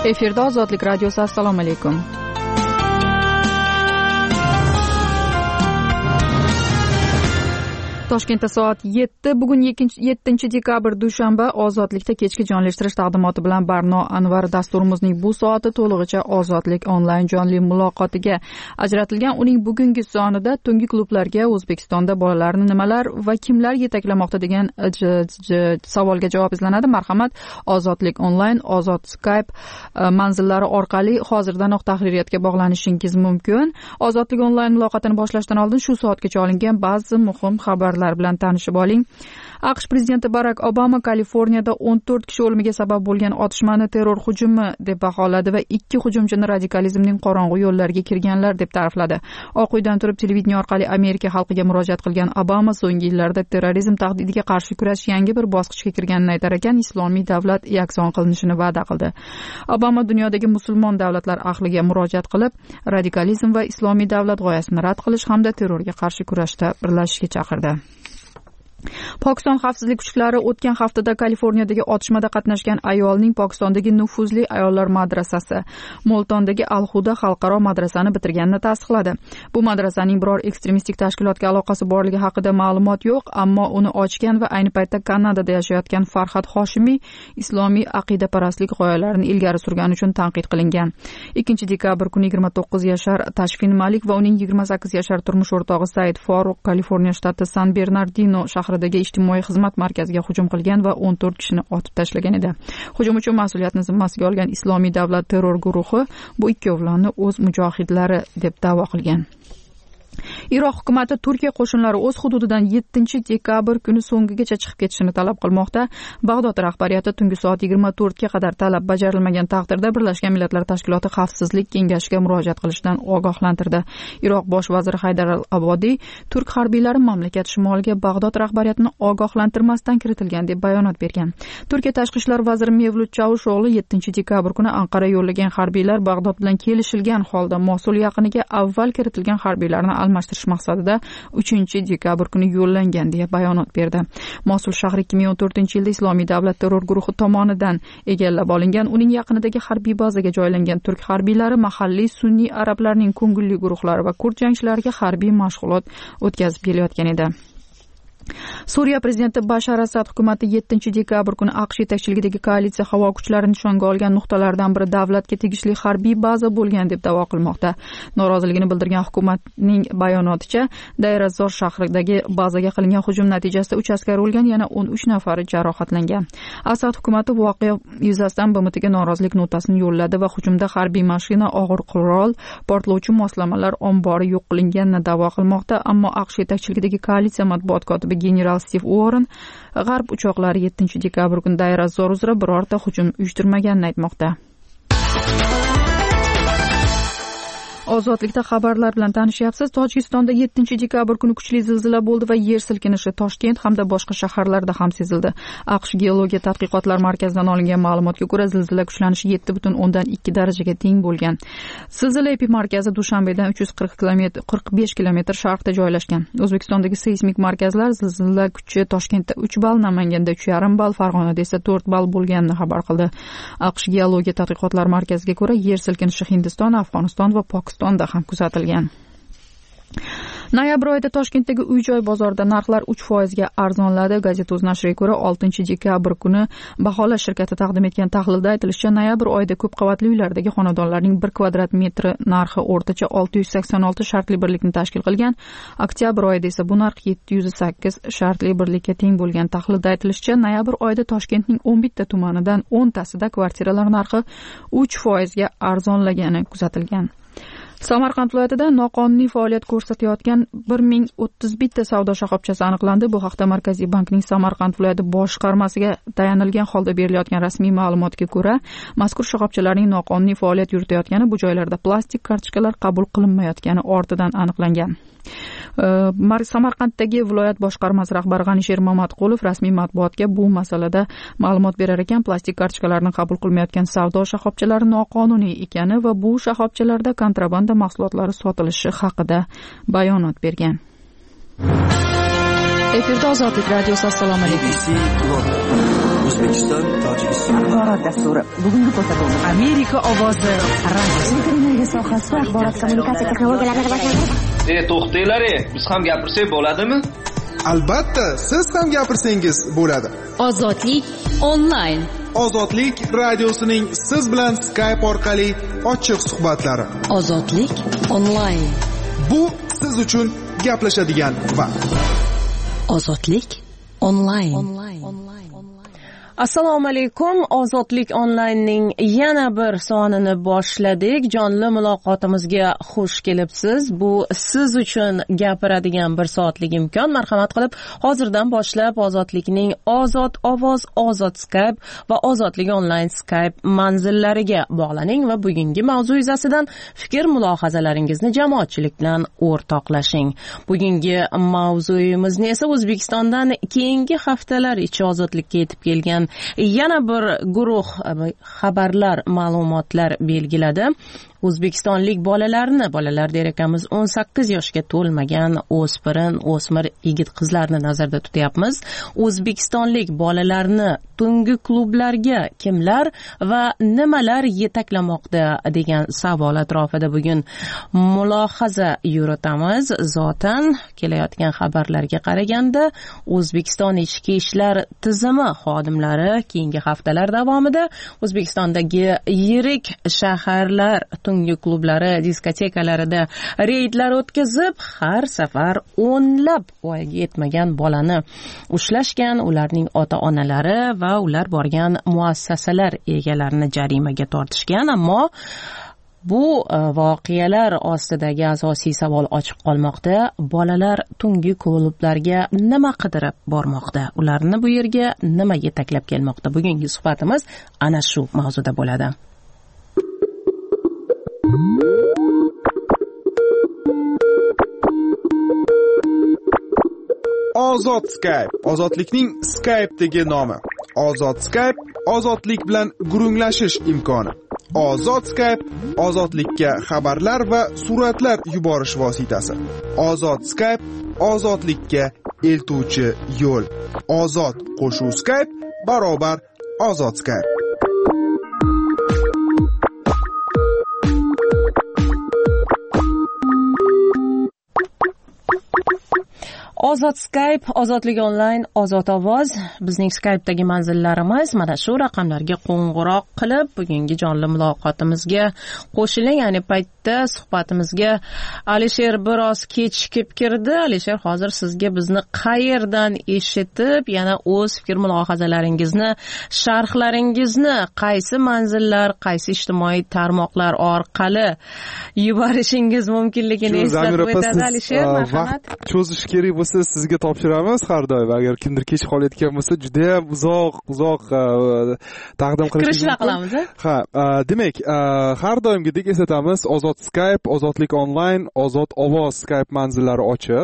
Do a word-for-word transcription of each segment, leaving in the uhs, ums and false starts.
Efirda Ozodlik radiosi. Assalomu alaykum. Toshkentda soat yetti. Bugun yettinchi dekabr dushanba. Ozodlikda kechki jonlashtirish taqdimoti bilan Barno Anvar dasturimizning bu soati to'lig'icha Ozodlik onlayn jonli muloqotiga ajratilgan. Uning bugungi sonida tungi klublarga O'zbekistonda bolalarni nimalar va kimlar yetaklamoqda degan savolga javob izlanadi. Marhamat, Ozodlik onlayn, Ozod Skype manzillari orqali hozirdanoq tahririyatga bog'lanishingiz mumkin. Ozodlik onlayn muloqotini boshlashdan oldin shu soatgacha olingan ba'zi muhim xabarlar bilan tanishib oling. AQSh prezidenti Barak Obama Kaliforniyada o'n to'rt kishi o'limiga sabab bo'lgan otishmani terror hujumi deb baholadi va ikki hujumchini radikalizmning qorong'u yo'llariga kirganlar deb ta'rifladi. Oq uydan turib televideniya orqali Amerika xalqiga murojaat qilgan Obama so'nggi yillarda terrorizm tahdidiga qarshi kurash yangi bir bosqichga kirganini aytar ekan, islomiy davlat yakson qilinishini va'da qildi. Obama dunyodagi musulmon davlatlar ahliga murojaat qilib, radikalizm va islomiy davlat g'oyasini rad qilish hamda terrorga qarshi kurashda birlashishga chaqirdi. Pokiston xavfsizlik kuchlari o'tgan haftada Kaliforniyadagi otishmada qatnashgan ayolning Pokistondagi nufuzli ayollar madrasasi Multondagi Al-Huda xalqaro madrasani bitirganini tasdiqladi. Bu madrasaning biror ekstremistik tashkilotga aloqasi borligi haqida ma'lumot yo'q, ammo uni ochgan va ayni paytda Kanadada yashayotgan Farhad Hoshimiy islomiy aqidaparastlik g'oyalarini ilgari surgani uchun tanqid qilingan. ikkinchi dekabr kuni yigirma to'qqiz yashar Tashfin Malik va uning yigirma sakkiz yashar turmush o'rtog'i Said Foruq Kaliforniya shtati San Bernardino shahridagi ijtimoiy xizmat markaziga hujum qilgan va o'n to'rt kishini otib tashlagan edi. Hujum uchun mas'uliyatni zimmasiga olgan Islomiy davlat terror guruhi bu ikkovlonni o'z mujohidlari deb da'vo qilgan. Iroq hukumati Turkiya qo'shinlari o'z hududidan yettinchi dekabr kuni so'ngigacha chiqib ketishini talab qilmoqda. Bag'dod rahbariyati tungi soat yigirma to'rtga qadar talab bajarilmagan taqdirda Birlashgan Millatlar Tashkiloti Xavfsizlik kengashiga murojaat qilishdan ogohlantirdi. Iroq bosh vaziri Haydar al-Abodiy turk harbiylari mamlakat shimoliga Bag'dod rahbariyatini ogohlantirmasdan kiritilgan deb bayonot bergan. Turkiya tashqi ishlar vaziri Mevlut Chavusho'g'li yettinchi dekabr kuni Anqara yo'llagan harbiylar Bag'dod bilan kelishilgan holda Mosul yaqiniga avval kiritilgan harbiylarni almashtirish maqsadida uchinchi dekabr kuni yo'llangan deya bayonot berdi. Mosul shahri ikki ming o'n to'rtinchi yilda Islomiy davlat terror guruhi tomonidan egallab olingan. Uning yaqinidagi harbiy bazaga joylangan turk harbiylari mahalliy sunniy arablarning ko'ngilli guruhlari va kurd jangchilariga harbiy mashg'ulot o'tkazib kelayotgan edi. Suriya prezidenti Bashar Asad hukumati yettinchi dekabr kuni AQSh yetakchiligidagi koalitsiya havo kuchlarini nishonga olgan nuqtalardan biri davlatga tegishli harbiy baza bo'lgan deb da'vo qilmoqda. Noroziligini bildirgan hukumatning bayonoticha, Deir ez-Zor shahridagi bazaga qilingan hujum natijasida uch askar o'lgan, yana o'n uch nafari jarohatlangan. Asad hukumati voqea yuzasidan B M Tga norozilik notasini yo'lladi va hujumda harbiy mashina, og'ir qurol, portlovchi moslamalar ombori yo'q qilinganini da'vo qilmoqda, ammo AQSh yetakchiligidagi koalitsiya matbuot kotibi general Steve Warren g'arb uchoqlari yettinchi dekabr kuni Deir ez-Zor uzra birorta hujum uyushtirmaganini aytmoqda. Ozodlikda xabarlar bilan tanishyapsiz. Tojikistonda yettinchi dekabr kuni kuchli zilzila bo'ldi va yer silkinishi Toshkent hamda boshqa shaharlarda ham sezildi. AQSh geologiya tadqiqotlar markazidan olingan ma'lumotga ko'ra, zilzila kuchlanishi yetti butun o'ndan ikki darajaga teng bo'lgan. Zilzila epimarkazi Dushanbedan uch yuz qirq kilometr qirq besh kilometr sharqda joylashgan. O'zbekistondagi seysmik markazlar zilzila kuchi Toshkentda uch ball, Namanganda uch yarim ball, Farg'onada esa to'rt ball bo'lganini xabar qildi. AQSh geologiya tadqiqotlar markaziga ko'ra, yer silkinishi Hindiston, Afg'oniston va Pokiston da ham kuzatilgan. Noyabr oyida Toshkentdagi uy-joy bozorida narxlar uch foizga arzonladi. Gazeta.uz nashriga ko'ra, oltinchi dekabr kuni baholash shirkati taqdim etgan tahlilda aytilishicha, noyabr oyida ko'p qavatli uylardagi xonadonlarning bir kvadrat metri narxi o'rtacha olti yuz sakson olti shartli birlikni tashkil qilgan. Oktyabr oyida esa bu narx yetti yuz sakkiz shartli birlikka teng bo'lgan. Tahlilda aytilishicha, noyabr oyida Toshkentning o'n bitta tumanidan o'ntasida kvartiralar narxi uch foizga arzonlagani kuzatilgan. Samarqand viloyatida noqonuniy faoliyat ko'rsatayotgan bir ming o'ttiz bitta savdo shoxobchasi aniqlandi. Bu haqda Markaziy bankning Samarqand viloyati boshqarmasiga tayanilgan holda berilayotgan rasmiy ma'lumotga ko'ra, mazkur shoxobchalarning noqonuniy faoliyat yuritayotgani, bu joylarda plastik kartochkalar qabul qilinmayotgani ortidan aniqlangan. Samarqanddagi viloyat boshqarmasi rahbari G'anisher Mamatqulov rasmiy matbuotga bu masalada ma'lumot berar ekan, plastik kartochkalarni qabul qilmayotgan savdo shoxobchalari noqonuniy ekani va bu shoxobchalarda kontrabanda mahsulotlari sotilishi haqida bayonot bergan. Efirda Ozodlik radiosi. Assalomu alaykum. O'zbekiston, Tojikiston axborot dasturi. Bugungi ko'rsatuv Amerika ovozi radiosi. Televiziya sohasida axborot kommunikatsiya texnologiyalarini rivojlantirish. E, to'xtanglar, biz ham gapirsak bo'ladimi? Albatta, siz ham gapirsangiz bo'ladi. Ozodlik onlayn. Ozodlik radiosining siz bilan Skype orqali ochiq suhbatlari. Ozodlik onlayn. Bu siz uchun gaplashadigan vaqt. Ozodlik onlayn. Assalomu alaykum. Ozodlik onlaynning yana bir sonini boshladik. Jonli muloqotimizga xush kelibsiz. Bu siz uchun gapiradigan bir soatlik imkon. Marhamat qilib hozirdan boshlab Ozodlikning Ozod ovoz, Ozod Skype va Ozodlik onlayn Skype manzillariga bog'laning va bugungi mavzu yuzasidan fikr mulohazalaringizni jamoatchilik bilan o'rtoqlashing. Bugungi mavzuyimizni esa O'zbekistondan keyingi haftalar ichi ozodlikka yetib kelgan yana bir guruh xabarlar, ma'lumotlar belgiladi. O'zbekistonlik bolalarni, bolalar der ekamiz, o'n sakkiz yoshga to'lmagan o'spirin, o'smir yigit qizlarni nazarda tutyapmiz. O'zbekistonlik bolalarni tungi klublarga kimlar va nimalar yetaklamoqda degan savol atrofida bugun mulohaza yuritamiz. Zotan kelayotgan xabarlarga qaraganda O'zbekiston ichki ishlar tizimi xodimlari keyingi haftalar davomida O'zbekistondagi yirik shaharlar tungi klublari, diskotekalarida reydlar o'tkazib, har safar o'nlab voyaga yetmagan bolani ushlashgan, ularning ota-onalari va ular borgan muassasalar egalarini jarimaga tortishgan. Ammo bu voqealar ostidagi asosiy savol ochiq qolmoqda. Bolalar tungi klublarga nima qidirib bormoqda? Ularni bu yerga nima yetaklab kelmoqda? Bugungi suhbatimiz ana shu mavzuda bo'ladi. Ozod Skype, ozodlikning Skype'dagi nomi. Ozod Skype, ozodlik bilan gurunglashish imkoni. Ozod Skype, ozodlikka xabarlar va suratlar yuborish vositasi. Ozod Skype, ozodlikka eltuvchi yo'l. Ozod qo'shuv Skype barobar Ozod Skype. Ozod Skype, Ozodlik onlayn, Ozod ovoz bizning Skype'dagi manzillarimiz. Mana shu raqamlarga qo'ng'iroq qilib bugungi jonli muloqotimizga qo'shiling. Ayni paytda suhbatimizga Alisher biroz kechikib kirdi. Alisher, hozir sizga bizni qayerdan eshitib, yana o'z fikr mulohazalaringizni, sharhlaringizni qaysi manzillar, qaysi ijtimoiy tarmoqlar orqali yuborishingiz mumkinligini eslatib o'tadi. Alisher, marhamat. Cho'zish kerak bo'lsa sizga topshiramiz har doim. Agar kimdir kech qolayotgan bo'lsa, juda ham uzoq uzoq taqdim qilishingiz mumkin. Ha, demak, har doimgidek eslatamiz, Ozod Skype, Ozodlik onlayn, Ozod ovoz Skype manzillari ochiq.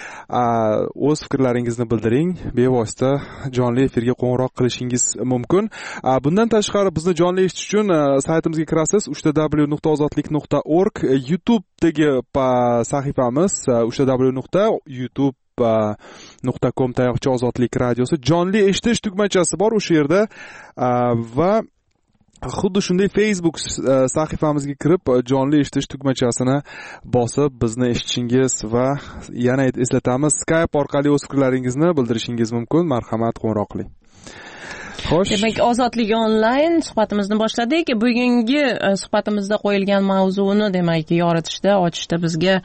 O'z fikrlaringizni bildiring, bevosita jonli efirga qo'ng'iroq qilishingiz mumkin. Bundan tashqari bizni jonli eshitish uchun saytimizga kirasiz, uch w nuqta ozodlik nuqta org, YouTube'dagi sahifamiz uch w nuqta youtube nuqta com tayoqcha ozodlik radiosi jonli eshitish tugmachasi bor o'sha yerda va xuddi shunday Facebook sahifamizga kirib jonli eshitish tugmachasini bosib bizni eshitishingiz va yana eslatamiz, Skype orqali o'z fikrlaringizni bildirishingiz mumkin. Marhamat, qo'ng'iroq qiling. Xo'sh. Demak, Ozodlik onlayn suhbatimizni boshladik. Bugungi suhbatimizda qo'yilgan mavzuni demak yoritishda, ochishda bizga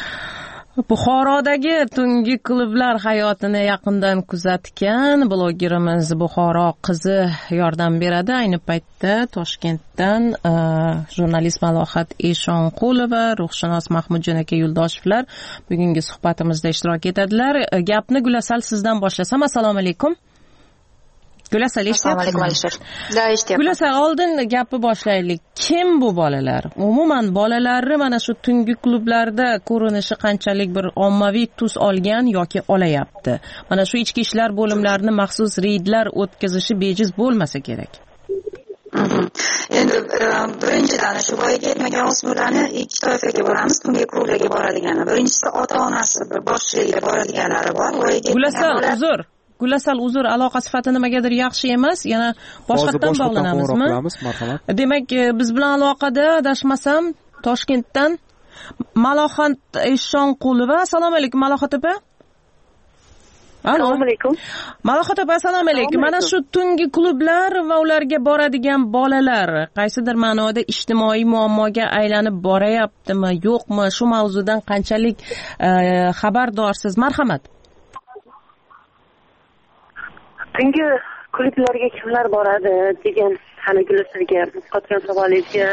Buxorodagi tungi klublar hayotini yaqindan kuzatgan blogerimiz Buxoro qizi yordam beradi. Ayni paytda Toshkentdan jurnalist Malohat Eshonqulova, ruhshunos Mahmudjon aka Yo'ldoshevlar bugungi suhbatimizda ishtirok etadilar. Gapni Gulasal sizdan boshlasam. Assalomu alaykum. Gulasal, eshityapsizmi? Gulasal, oldin gapni boshlaylik. Kim bu bolalar? Umuman bolalarni mana shu tungi klublarda ko'rinishi qanchalik bir ommaviy tus olgan yoki olayapti? Mana shu ichki ishlar bo'limlarini maxsus reydlar o'tkazishi bejiz bo'lmasa kerak. Endi birinchidan shu voyaga yetmagan o'smirlarni ikki toifaga bo'lamiz, tungi klublarga boradiganlar. Birinchisi ota-onasi bir boshchiligida boradiganlari bor. Gulasal, uzr. Gulasal, uzr, aloqa sifati nimagadir yaxshi emas. Yana boshqatdan bog'lanamizmi? Marhamat. Demak, biz bilan aloqada adashmasam Toshkentdan Malohat Eshonqulova. Assalomu alaykum Malohat opa. Assalomu alaykum. Malohat opa, assalomu alaykum. Mana shu tungi klublar va ularga boradigan bolalar qaysidir ma'noda ijtimoiy muammoga aylanib borayaptimi, yo'qmi? Shu mavzudan qanchalik xabardorsiz? Marhamat. Tungi klublarga kimlar boradi degan haligi sizga qotgan savolingizga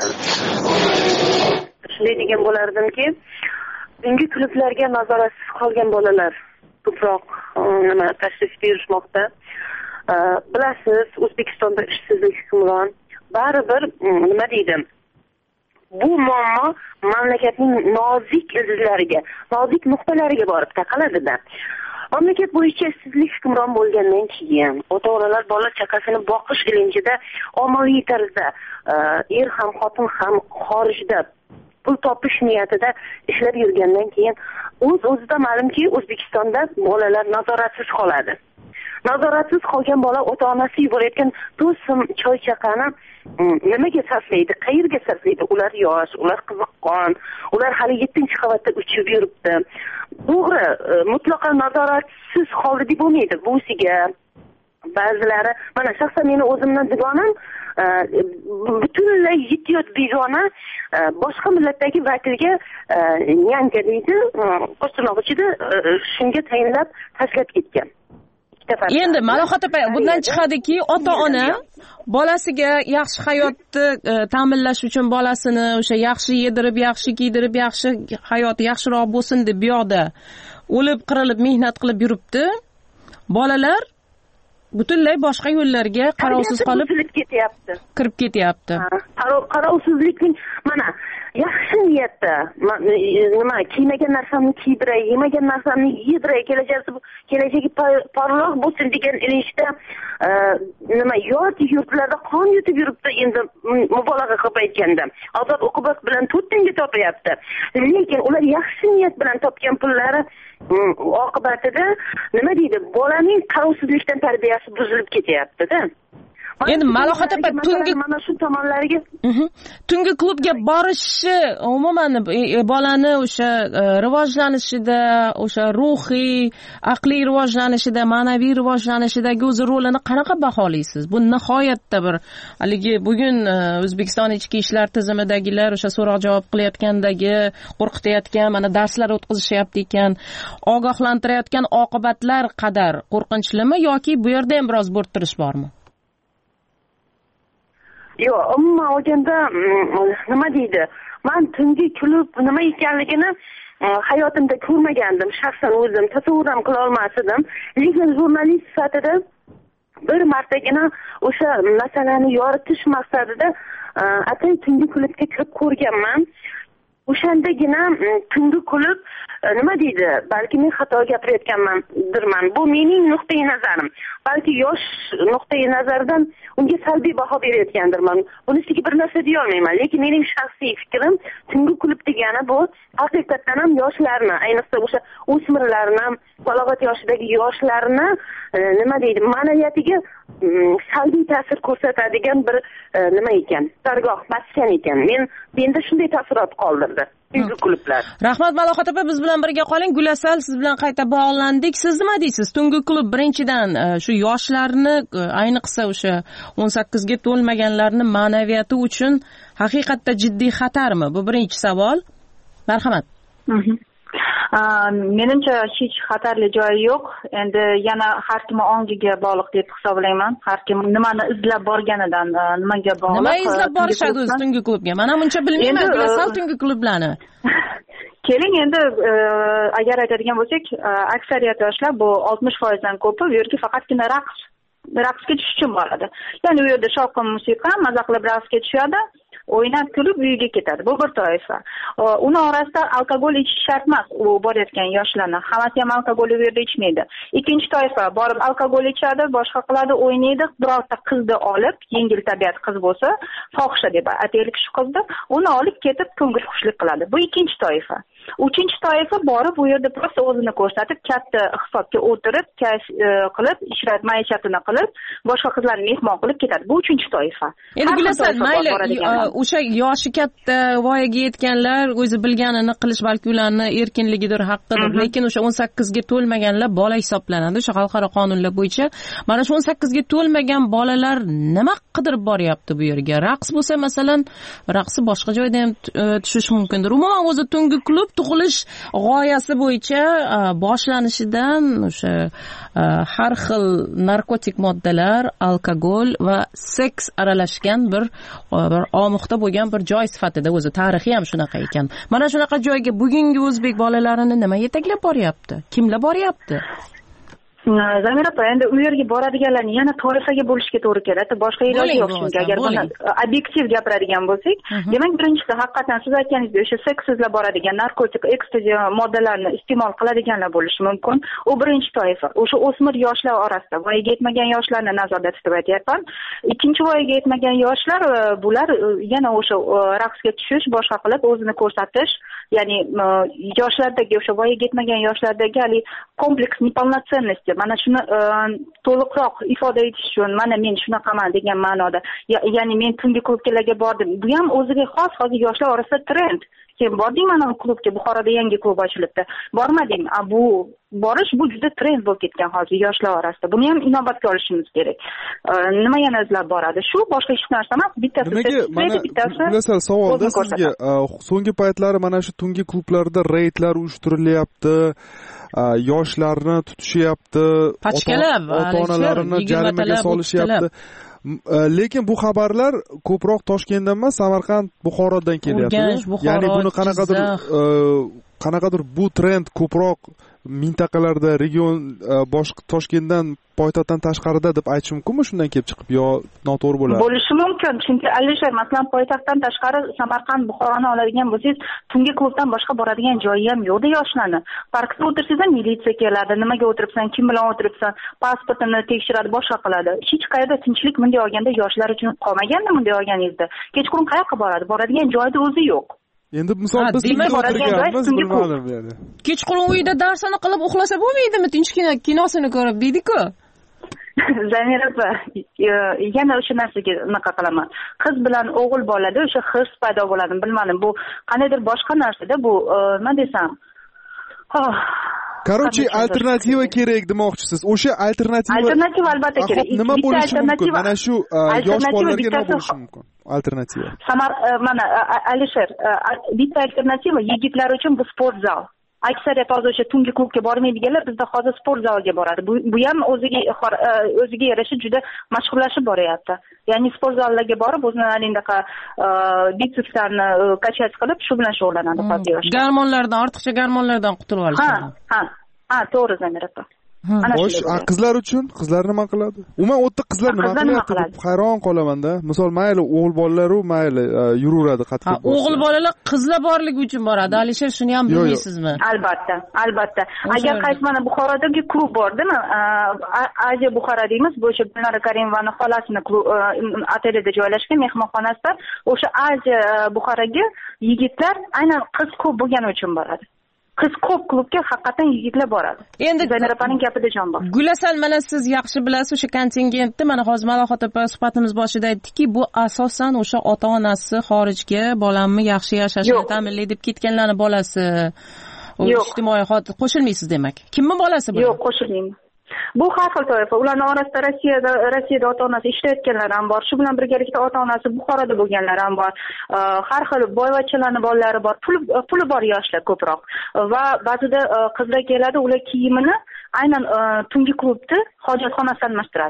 shunday degan bo'lardimki, tungi klublarga nazoratsiz qolgan bolalar ko'proq nima tashrif buyurishmoqda. Bilasiz, O'zbekistonda ishsizlik hukmron. Baribir nima deydi? Bu muammo mamlakatning nozik ildizlariga, nozik nuqtalariga borib taqaladida. Mamlakat bo'yicha ishsizlik hukmron bo'lgandan keyin ota-onalar bola chaqasini boqish ilinjida ommaviy tarzda er ham xotin ham xorijda pul topish niyatida ishlab yurgandan keyin o'z-o'zidan ma'lumki, O'zbekistonda bolalar nazoratsiz qoladi. Nazoratsiz qolgan bola ota-onasi yuborayotgan to'sim choy chaqani nimaga sarflaydi, qayerga sarflaydi? Ular yosh, ular qiziqqon, ular hali yettinchi qavatda uchib yuribdi. To'g'ri, mutlaqo nazoratsiz qoldi deb bo'lmaydi. Busiga ba'zilari, mana shaxsan meni o'zimdan dugonam butunlay yetyot begona boshqa millatdagi vakilga nyanka deydi, qo'shtirnoq ichida shunga tayinlab tashlab ketgan. Endi Malohat opa, bundan chiqadiki, ota-ona bolasiga yaxshi hayotni ta'minlash uchun bolasini o'sha yaxshi yedirib, yaxshi kiydirib, yaxshi hayoti yaxshiroq bo'lsin deb bu yoqda o'lib, qirilib, mehnat qilib yuribdi. Bolalar butunlay boshqa yo'llarga qarovsiz qolib ketyapti. Kirib ketyapti. Qarovsizlikning mana yaxshi niyatda nima kiymagan narsamni kiydiray, yemagan narsamni yediray, kelajagi kelajagi porloq bo'lsin degan ilinjda nima yot yurtlarda qon yutib yuribdi. Endi mubolag'a qilib aytganda odob uqubat bilan to'rtinga topyapti. Lekin ular yaxshi niyat bilan topgan pullari oqibatida nima deydi, bolaning qarovsizlikdan tarbiyasi buzilib ketyapti-da. Endi Malohat opa, tungi mana shu tomonlariga tungi klubga borishi umuman bolani o'sha rivojlanishida, o'sha ruhiy, aqliy rivojlanishida, ma'naviy rivojlanishidagi o'z rolini qanaqa baholaysiz? Bu nihoyatda bir haligi bugun O'zbekiston ichki ishlar tizimidagilar o'sha so'roq-javob qilayotgandagi qo'rqitayotgan, mana darslar o'tkazishyapti ekan, ogohlantirayotgan oqibatlar qadar qo'rqinchlimi yoki bu yerda ham biroz bo'rttirish bormi? Yo'q, umuman olganda nima deydi? Men tungi klub nima ekanligini hayotimda ko'rmagandim. Shaxsan o'zim tasavvur ham qila olmasdim. Lekin jurnalist sifatida bir martagina o'sha masalani yoritish maqsadida atay tungi klubga kirib ko'rganman. O'shandagina tungi klub nima deydi? Balki men xato gapirayotganmandirman. Bu mening nuqtai nazarim. Balki yosh nuqtai nazardan unga salbiy baho berayotgandirman. Bunisiga bir narsa deya olmayman, lekin mening shaxsiy fikrim, tungi klub degani bu haqiqatan ham yoshlarni, ayniqsa o'sha o'smirlarni, balog'at yoshidagi yoshlarni nima deydi, ma'naviyatiga salbiy ta'sir ko'rsatadigan bir nima ekan, dargoh, maskan ekan. Men menda shunday taassurot qoldirdi. Tungi klublar. Rahmat Malohat opa, biz bilan birga qoling. Gulasal, siz bilan qayta bog'landik. Siz nima deysiz? Tungi klub birinchidan shu yoshlarni, ayniqsa o'sha o'n sakkizga to'lmaganlarning ma'naviyati uchun haqiqatda jiddiy xatarmi? Bu birinchi savol. Marhamat. Menimcha hech xatarli joyi yo'q. Endi yana har kim ongiga bog'liq deb hisoblayman. Har kim nimani izlab borganidan nimaga bog'liq. Nima izlab borishadi o'zi tungi klubga? Mana buncha bilmayman Gulasal tungi klublarni. Keling endi agar aytadigan bo'lsak, aksariyat yoshlar bu oltmish foizdan ko'pi bu yerga faqatgina raqs raqsga tushish uchun boradi. Ya'ni u yerda shovqin musiqa, maza qilib raqsga tushadi. o'ynab kulib uyiga ketadi. Bu bir toifa. Uni orasida alkogol ichish shart emas. U borayotgan yoshlarni hammasi ham alkogol u yerda ichmaydi. Ikkinchi toifa borib alkogol ichadi, boshqa qiladi, o'ynaydi. Birorta qizni olib, yengil tabiat qiz bo'lsa, fohisha deb ataylik shu qizni, uni olib ketib ko'ngilxushlik qiladi. Bu ikkinchi toifa. Uchinchi toifa borib u yerda prosta o'zini ko'rsatib, katta hisobga o'tirib, kayf qilib, ishrat maishatini qilib, boshqa qizlarni mehmon qilib ketadi. Bu uchinchi toifa. Endi bilasan, mayli, o'sha yoshi katta, voyaga yetganlar o'zi bilganini qilish balki ularni erkinligidir, haqqidir, lekin o'sha o'n sakkizga to'lmaganlar bola hisoblanadi. O'sha xalqaro qonunlar bo'yicha mana shu o'n sakkizga to'lmagan bolalar nima qidirib boryapti bu yerga? Raqs bo'lsa, masalan, raqsi boshqa joyda ham tushish mumkindir. Umuman o'zi tungi klub tug'ilish g'oyasi bo'yicha boshlanishidan o'sha har xil narkotik moddalar, alkogol va seks aralashgan bir bir omuxda bo'lgan bir joy sifatida o'zi tarixiy ham shunaqa ekan. Mana shunaqa joyga bugungi o'zbek bolalarini nima yetaklab boryapti? Kimlar boryapti? Zamira opa, endi u yerga boradiganlarni yana toifaga bo'lishga to'g'ri keladi. Boshqa iloji yo'q chunki agar buni obyektiv gapiradigan bo'lsak, demak, birinchisi haqiqatan siz aytganingizdek o'sha seksizlar boradigan, narkotik, ekstazi moddalarni iste'mol qiladiganlar bo'lishi mumkin. U birinchi toifa. O'sha o'smir yoshlar orasida voyaga yetmagan yoshlarni nazarda tutib aytyapman. Ikkinchi voyaga yetmagan yoshlar bular yana o'sha raqsga tushish, boshqa qilib o'zini ko'rsatish, ya'ni yoshlardagi o'sha voyaga yetmagan yoshlardagi hali kompleks неполноценности mana shuni to'liqroq ifoda etish uchun mana men shunaqaman degan ma'noda, ya'ni men tungi klublarga bordim. Bu ham o'ziga xos hozir yoshlar orasida trend. Sen bording mana bu klubga, Buxoroda yangi klub ochilibdi. Bormading? A bu borish bu juda trend bo'lib ketgan hozir yoshlar orasida. Buni ham inobatga olishimiz kerak. Nima yana izlab boradi? Shu boshqa hech narsa emas. Bittasi bittasi. Bilasizlar, savolda sizga so'nggi paytlari mana shu tungi klublarda reydlar uyushtirilyapti. Yoshlarni tutishyapti, ota-onalarini jarimaga solishyapti. Lekin bu xabarlar ko'proq Toshkentdan emas, Samarqand, Buxorodan kelyapti. Ya'ni buni qanaqadir qanaqadir bu trend ko'proq mintaqalarda, region boshqa Toshkentdan, poytaxtdan tashqarida deb aytish mumkinmi shundan kelib chiqib, yo noto'g'ri bo'ladimi? Bo'lishi mumkin, chunki Alisher, masalan, poytaxtdan tashqari Samarqand, Buxoroni oladigan bo'lsangiz, tungi klubdan boshqa boradigan joyi ham yo'qda yoshlarni. Parkda o'tirsangiz ham militsiya keladi, nimaga o'tiribsan, kim bilan o'tiribsan, pasportini tekshiradi, boshqa qiladi. Hech qayerda tinchlik bunday olganda yoshlar uchun qolmaganda bunday olganingizda. Kechqurun qayoqqa boradi? Boradigan joyda o'zi yo'q. Endi misol biz o'tirganmiz, bilmadim yani. Kechqurun uyda darsini qilib uxlasa bo'lmaydimi? Tinchgina kinosini ko'rib deydi-ku. Zamira opa, yana o'sha narsaga unaqa qilaman. Qiz bilan o'g'il bolada o'sha hirs paydo bo'ladi, bilmadim. Bu qandaydir boshqa narsada, bu nima desam? Короче, alternativa kerak demoqchisiz. O'sha alternativa Alternativa albatta kerak. Nima bo'lishi mumkin? Mana shu yosh bolalarga nima bo'lishi mumkin? Alternativa. Samar mana Alisher, bitta alternativa yigitlar uchun bu sport zal. Aksariyat hozir o'sha tungi klubga bormaydiganlar bizda hozir sport zaliga boradi. Bu, bu ham o'ziga o'ziga yarasha juda mashhurlashib boryapti. Ya'ni sport zallarga borib o'zini alindaqa bitsepslarni kachать qilib shu bilan shug'ullanadi hozir yoshlar. Gormonlardan, ortiqcha gormonlardan qutulib olish. Ha, ha. Ha, to'g'ri Zamira opa. Xo'sh, qizlar uchun qizlar nima qiladi? Umuman u yerda qizlar nima qilyapti deb hayron qolaman-da. Misol, mayli o'g'il bolalar-u, mayli yuraveradi qattiq bo'lsa. O'g'il bolalar qizlar borligi uchun boradi. Alisher, shuni ham bilmaysizmi? Albatta, albatta. Agar qaysi mana Buxorodagi klub bordimi? Aziya Buxoro deymiz, bu o'sha Gulnora Karimovani xolasini otelida joylashgan mehmonxonasida o'sha Aziya Buxoroga yigitlar aynan qiz ko'p bo'lgani uchun boradi. Qiz ko'p klubga haqiqatan yigitlar boradi. Endi Zamira opaning gapida jon bor. Gulasan, mana siz yaxshi bilasiz o'sha kontingentni, mana hozir Malohat opa suhbatimiz boshida aytdiki, bu asosan o'sha ota-onasi xorijga bolamni yaxshi yashashini ta'minlay deb ketganlarning bolasi. Ijtimoiy hayotga qo'shilmaysiz demak. Kimning bolasi bu? Yo'q, qo'shilmayman. Bu har xil toifa. Ularning orasida Rossiyada Rossiyada ota-onasi ishlayotganlar ham bor. Shu bilan birgalikda ota-onasi Buxoroda bo'lganlar ham bor. Har xil boyvachchalarning bolalari bor. Puli puli bor yoshlar ko'proq. Va ba'zida qizlar keladi, ular kiyimini aynan tungi klubda hojatxonasi almashtiradi.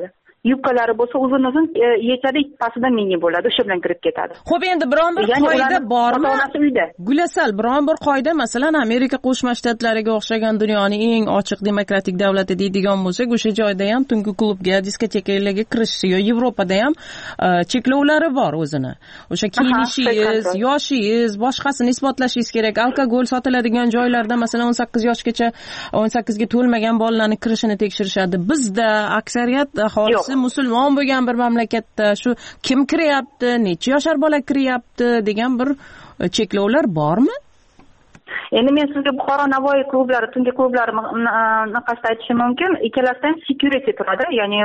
yubkalari bo'lsa uzun uzun yechadi, pastida mini bo'ladi, o'sha bilan kirib ketadi. Xo'p, endi biron bir qoida bormi? Ota-onasi uyda. Gulasal, biron bir qoida, masalan, Amerika Qo'shma Shtatlariga o'xshagan dunyoning eng ochiq demokratik davlati deydigan bo'lsak, o'sha joyda ham tungi klubga, diskotekalarga kirish, yo Yevropada ham cheklovlari bor o'zini. O'sha kiyinishingiz, yoshingiz, boshqasini isbotlashingiz kerak. Alkogol sotiladigan joylarda, masalan, o'n sakkiz yoshgacha, o'n sakkizga to'lmagan bolalarning kirishini tekshirishadi. Bizda aksariyat aholisi musulmon bo'lgan bir mamlakatda shu kim kiryapti, necha yoshar bola kiryapti degan bir cheklovlar bormi? Endi men sizga Buxoro Navoiy klublari, tungi klublari naqasida aytishim mumkin. Ikkalasida ham security turadi, ya'ni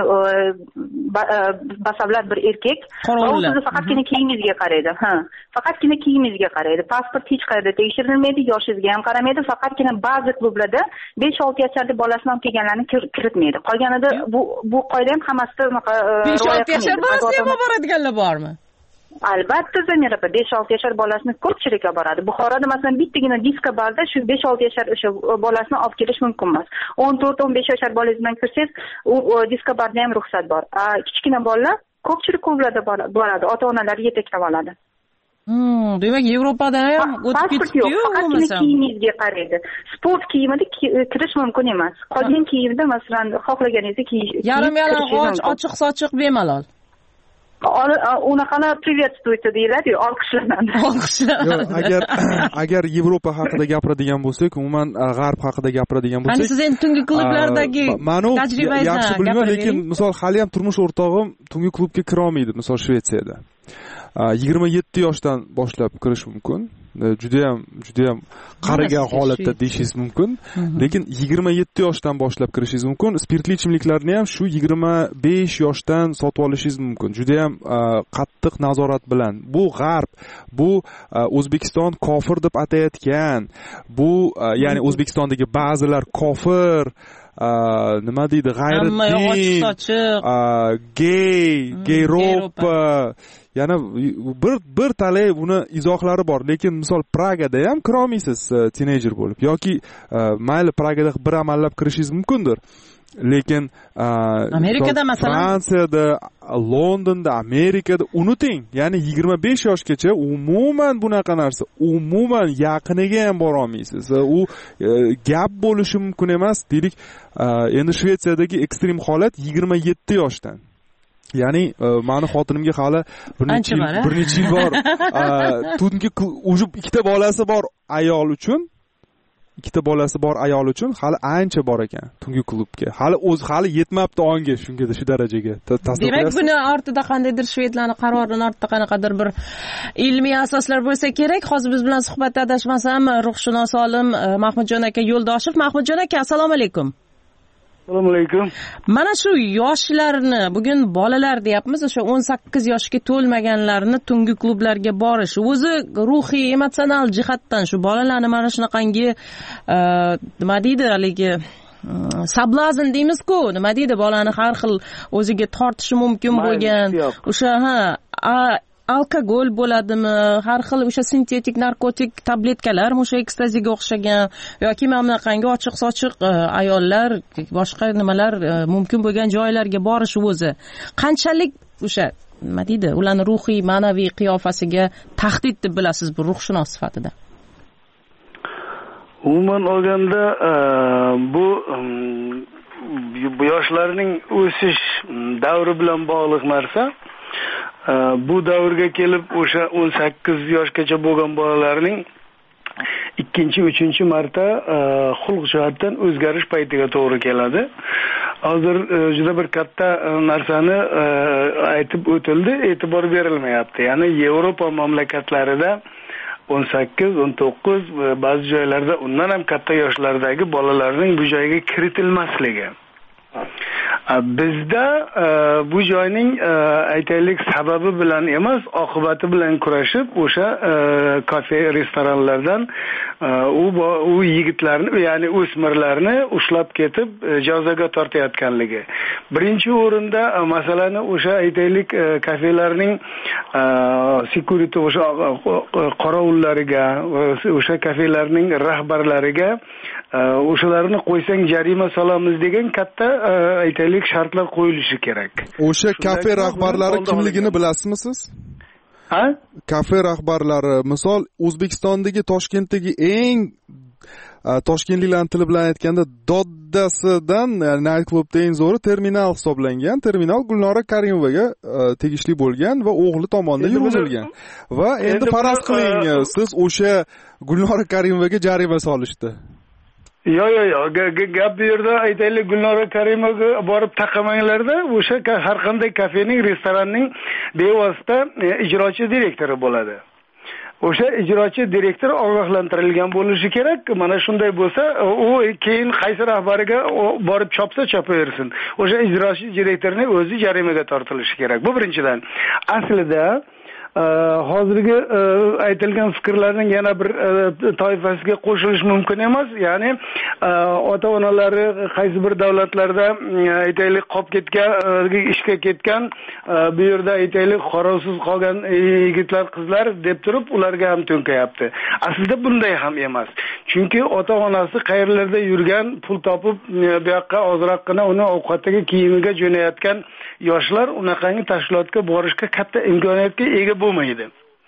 basavlat bir erkak. U sizni faqatgina kiyimingizga qaraydi. Ha, faqatgina kiyimingizga qaraydi. Pasport hech qayerda tekshirilmaydi, yoshingizga ham qaramaydi. Faqatgina ba'zi klublarda besh olti yoshli bolasini olib kelganlarni kiritmaydi. Qolganida bu bu qoida ham hammasida unaqa besh olti yoshli bolasini ham boradiganlar bormi? Albatta, Zamira opa, besh olti yoshar bolasini ko'pchilik olib boradi. Buxoroda masalan bittagina disko barda shu besh olti yoshar o'sha bolasini olib kelish mumkin emas. o'n to'rt o'n besh yoshar bolangiz bilan kirsangiz, u disko barda ham ruxsat bor. Kichkina bolalar ko'pchilik klublarda boradi, ota-onalari yetaklab oladi. Hmm, demak, Yevropada ham o'tib ketibdi-yu, faqatgina kiyimingizga qaraydi. Sport kiyimida kirish mumkin emas. Qolgan kiyimda masalan xohlaganingizda kiyish. Yarim-yarim ochiq-sochiq bemalol. Unaqalar приветствуется deyiladi, olqishlanadi. Olqishlanadi. Agar agar Yevropa haqida gapiradigan bo'lsak, umuman g'arb haqida gapiradigan bo'lsak, qani siz endi tungi klublardagi tajribangizni yaxshi bilmayman, lekin misol hali ham turmush o'rtog'im tungi klubga kira olmaydi, misol Shvetsiyada. yigirma yetti yoshdan boshlab kirish mumkin. Juda ham juda ham qarigan holatda deyishingiz mumkin. Lekin yigirma yetti yoshdan boshlab kirishingiz mumkin. Spirtli ichimliklarni ham shu yigirma besh yoshdan sotib olishingiz mumkin. Juda ham qattiq nazorat bilan. Bu g'arb, bu O'zbekiston kofir deb atayotgan, bu ya'ni O'zbekistondagi ba'zilar kofir, nima deydi, g'ayriddin, gay, geyropa, yana bir bir talay buni izohlari bor. Lekin misol Pragada ham kira olmaysiz teenager bo'lib, yoki mayli Pragada bir amallab kirishingiz mumkindir. Lekin Amerikada masalan, Fransiyada, Londonda, Amerikada unuting. Ya'ni yigirma besh yoshgacha umuman bunaqa narsa, umuman yaqiniga ham bora olmaysiz. U gap bo'lishi mumkin emas, deylik. Endi Shvetsiyadagi ekstrem holat yigirma yetti yoshdan. Ya'ni meni xotinimga hali bir necha bir necha yil bor. Tungi ujib ikkita bolasi bor ayol uchun, ikkita bolasi bor ayol uchun hali ancha bor ekan tungi klubga. Hali o'zi hali yetmabdi onga, shunga shu darajaga. Demak, buni ortida qandaydir shvedlarning qarorining ortida qanaqadir bir ilmiy asoslar bo'lsa kerak. Hozir biz bilan suhbatda adashmasam, ruhshunos olim Mahmudjon aka Yo'ldoshev. Mahmudjon aka, assalomu alaykum. Assalomu alaykum. Mana shu yoshlarni, bugun bolalar deyapmiz, o'sha o'n sakkiz yoshga to'lmaganlarni tungi klublarga borish o'zi ruhiy, emotsional jihatdan shu bolalarni mana shunaqangi nima deydi, haligi sablazn deymiz-ku, nima deydi, bolani har xil o'ziga tortishi mumkin bo'lgan o'sha ha alkogol bo'ladimi, har xil o'sha sintetik narkotik tabletkalar, o'sha ekstaziga o'xshagan yoki mana bunaqangi ochiq-sochiq ayollar, boshqa nimalar mumkin bo'lgan joylarga borish o'zi qanchalik o'sha nima deydi, ularning ruhiy, ma'naviy qiyofasiga tahdid deb bilasiz bu ruhshunos sifatida? Umuman olganda bu bu yoshlarning o'sish davri bilan bog'liq narsa. Bu davrga kelib o'sha o'n sakkiz yoshgacha bo'lgan bolalarning ikkinchi, uchinchi marta xulq jihatdan o'zgarish paytiga to'g'ri keladi. Hozir juda bir katta narsani aytib o'tildi, e'tibor berilmayapti. Ya'ni Yevropa mamlakatlarida o'n sakkiz, o'n to'qqiz, ba'zi joylarda undan ham katta yoshlardagi bolalarning bu joyga kiritilmasligi. Bizda bu joyning aytaylik sababi bilan emas, oqibati bilan kurashib, o'sha kafe, restoranlardan u u yigitlarni, ya'ni o'smirlarni ushlab ketib jazoga tortayotganligi. Birinchi o'rinda masalani o'sha aytaylik kafelarning security, o'sha qorovullariga, o'sha kafelarning rahbarlariga o'shalarni qo'ysang jarima solamiz degan katta aytaylik aytaylik shartlar qo'yilishi kerak. O'sha kafe rahbarlari kimligini bilasizmi siz? Ha? Kafe rahbarlari, misol O'zbekistondagi Toshkentdagi eng toshkentliklarning tili bilan aytganda doddasidan night clubda eng zo'ri terminal hisoblangan. Terminal Gulnora Karimovaga tegishli bo'lgan va o'g'li tomonidan yurgizilgan. Va endi faraz qiling, siz o'sha Gulnora Karimovaga jarima solishdi. Yo'q, yo'q, yo'q. Gap bu yerda aytaylik Gulnora Karimovaga borib taqamanglarda, o'sha har qanday kafening, restoranning bevosita ijrochi direktori bo'ladi. O'sha ijrochi direktor ogohlantirilgan bo'lishi kerak. Mana shunday bo'lsa, u keyin qaysi rahbariga borib chopsa chopaversin. O'sha ijrochi direktorning o'zi jarimaga tortilishi kerak. Bu birinchidan. Aslida hozirgi aytilgan fikrlarning yana bir toifasiga qo'shilish mumkin emas. Ya'ni ota-onalari qaysi bir davlatlarda aytaylik qolib ketgan, ishga ketgan, bu yerda aytaylik qarovsiz qolgan yigitlar, qizlar deb turib ularga ham to'nkayapti. Aslida bunday ham emas. Chunki ota-onasi qayerlarda yurgan, pul topib bu yoqqa ozroqgina uni ovqatiga, kiyimiga jo'nayotgan yoshlar unaqangi tashkilotga borishga katta imkoniyatga ega bo'lmaydi.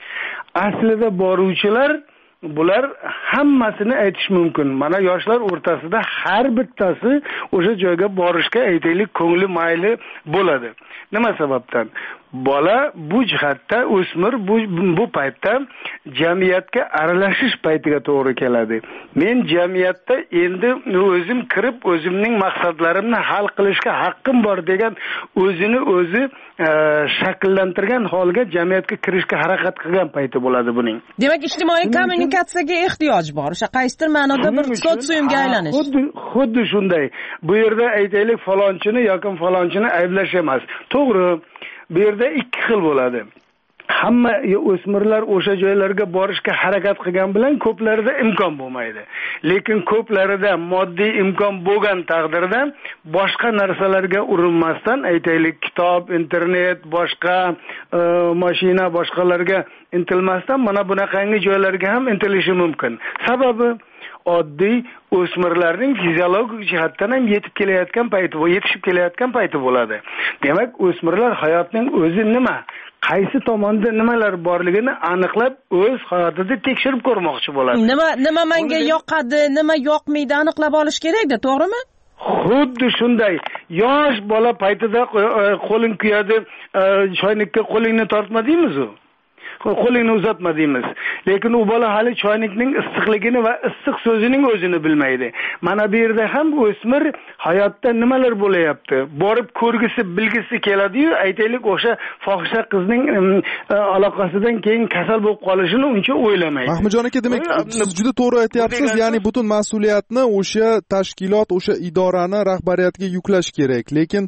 Aslida boruvchilar bular hammasini aytish mumkin. Mana yoshlar o'rtasida har bittasi o'sha joyga borishga aytaylik ko'ngli mayli bo'ladi. Nima sababdan? Bola bu jihatda o'smir bu bu paytda jamiyatga aralashish paytiga to'g'ri keladi. Men jamiyatda endi o'zim kirib o'zimning maqsadlarimni hal qilishga haqqim bor degan o'zini o'zi shakllantirgan holga jamiyatga kirishga harakat qilgan payti bo'ladi buning. Demak, ijtimoiy kommunikatsiyaga ehtiyoj bor. O'sha qaysidir ma'noda bir sotsiumga aylanish. Xuddi xuddi shunday. Bu yerda aytaylik falonchini yoki falonchini ayblash emas. To'g'ri, bu yerda ikki xil bo'ladi. Hamma o'smirlar o'sha joylarga borishga harakat qilgan bilan ko'plarida imkon bo'lmaydi. Lekin ko'plarida moddiy imkon bo'lgan taqdirda boshqa narsalarga urinmasdan, aytaylik kitob, internet, boshqa mashina, boshqalarga intilmasdan mana bunaqangi joylarga ham intilishi mumkin. Sababi oddiy o'smirlarning fiziologik jihatdan ham yetib kelayotgan payti, yetishib kelayotgan payti bo'ladi. Demak, o'smirlar hayotning o'zi nima, qaysi tomonda nimalar borligini aniqlab o'z hayotida tekshirib ko'rmoqchi bo'ladi. Nima nima menga yoqadi, nima yoqmaydi aniqlab olish kerak-da, to'g'rimi? Xuddi shunday. Yosh bola paytida qo'ling kuyadi, choynakka qo'lingni tortma deymiz-ku. Qo'lingni uzatma deymiz. Lekin u bola hali choynakning issiqligini va issiq so'zining o'zini bilmaydi. Mana bu yerda ham o'smir hayotda nimalar bo'layapti, borib ko'rgisi, bilgisi keladi-yu, aytaylik o'sha fohisha qizning aloqasidan keyin kasal bo'lib qolishini uncha o'ylamaydi. Mahmudjon aka, demak, siz juda to'g'ri aytyapsiz. Ya'ni butun mas'uliyatni o'sha tashkilot, o'sha idorani rahbariyatiga yuklash kerak. Lekin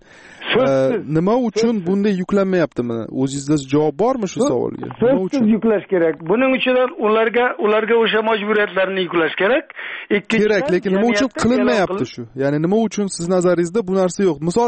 nima uchun bunday yuklanmayaptimi? O'zingizda javob bormi shu savolga? Siz yuklash kerak. Buning uchun ularga ularga o'sha majburiyatlarni yuklash kerak. Ikkinchi kerak, lekin nima uchun qilinmayapti shu? Ya'ni nima uchun siz nazaringizda bu narsa yo'q? Misol,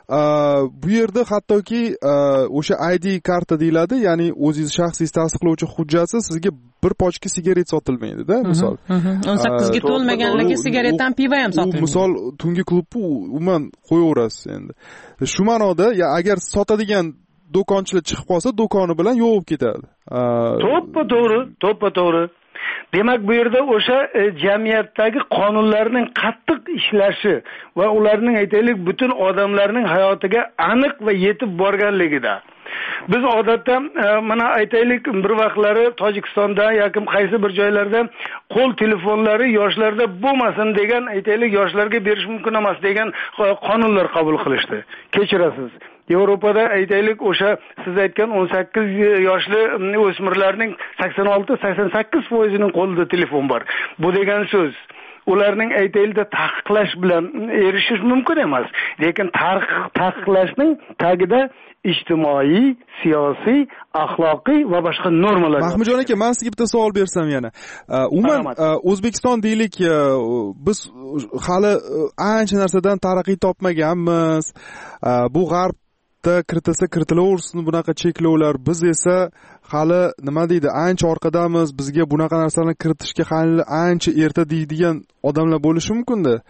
bu yerda hattoki o'sha I D karta deyiladi, ya'ni o'zingiz shaxsiy tasdiqlovchi hujjatsiz sizga bir pochka sigaret sotilmaydi-da, misol. o'n sakkizga to'lmaganlarga sigaretdan pivo ham sotilmaydi. Misol, tungi klubni umuman qo'yaverasiz endi. Shu ma'noda, ya agar sotadigan do'konchilar chiqib qolsa, do'koni bilan yo'qib ketadi. To'ppa to'g'ri, to'ppa to'g'ri. Demak, bu yerda o'sha jamiyatdagi qonunlarning qattiq ishlashi va ularning aytaylik butun odamlarning hayotiga aniq va yetib borganligida. Biz odatda mana aytaylik bir vaqtlari Tojikistonda yoki qaysi bir joylarda qo'l telefonlari yoshlarda bo'lmasin degan, aytaylik yoshlarga berish mumkin emas degan qonunlar qabul qilishdi. Kechirasiz. Yevropada aytaylik o'sha siz aytgan o'n sakkiz yoshli o'smirlarning sakson olti sakson sakkiz foizining qo'lida telefon bor. Bu degan so'z ularning aytaylik taqiqlash bilan erishish mumkin emas. Lekin taqiqlashning tagida ijtimoiy, siyosiy, axloqiy va boshqa normalar. Mahmudjon aka, men sizga bitta savol bersam yana. Umuman O'zbekiston deylik, biz hali ancha narsadan taraqqiy topmaganmiz. Bu g'arb kiritilsa kiritilaversin bunaqa cheklovlar, biz esa hali nima deydi, ancha orqadamiz, bizga bunaqa narsalarni kiritishga hali ancha erta deydigan odamlar bo'lishi mumkin-da.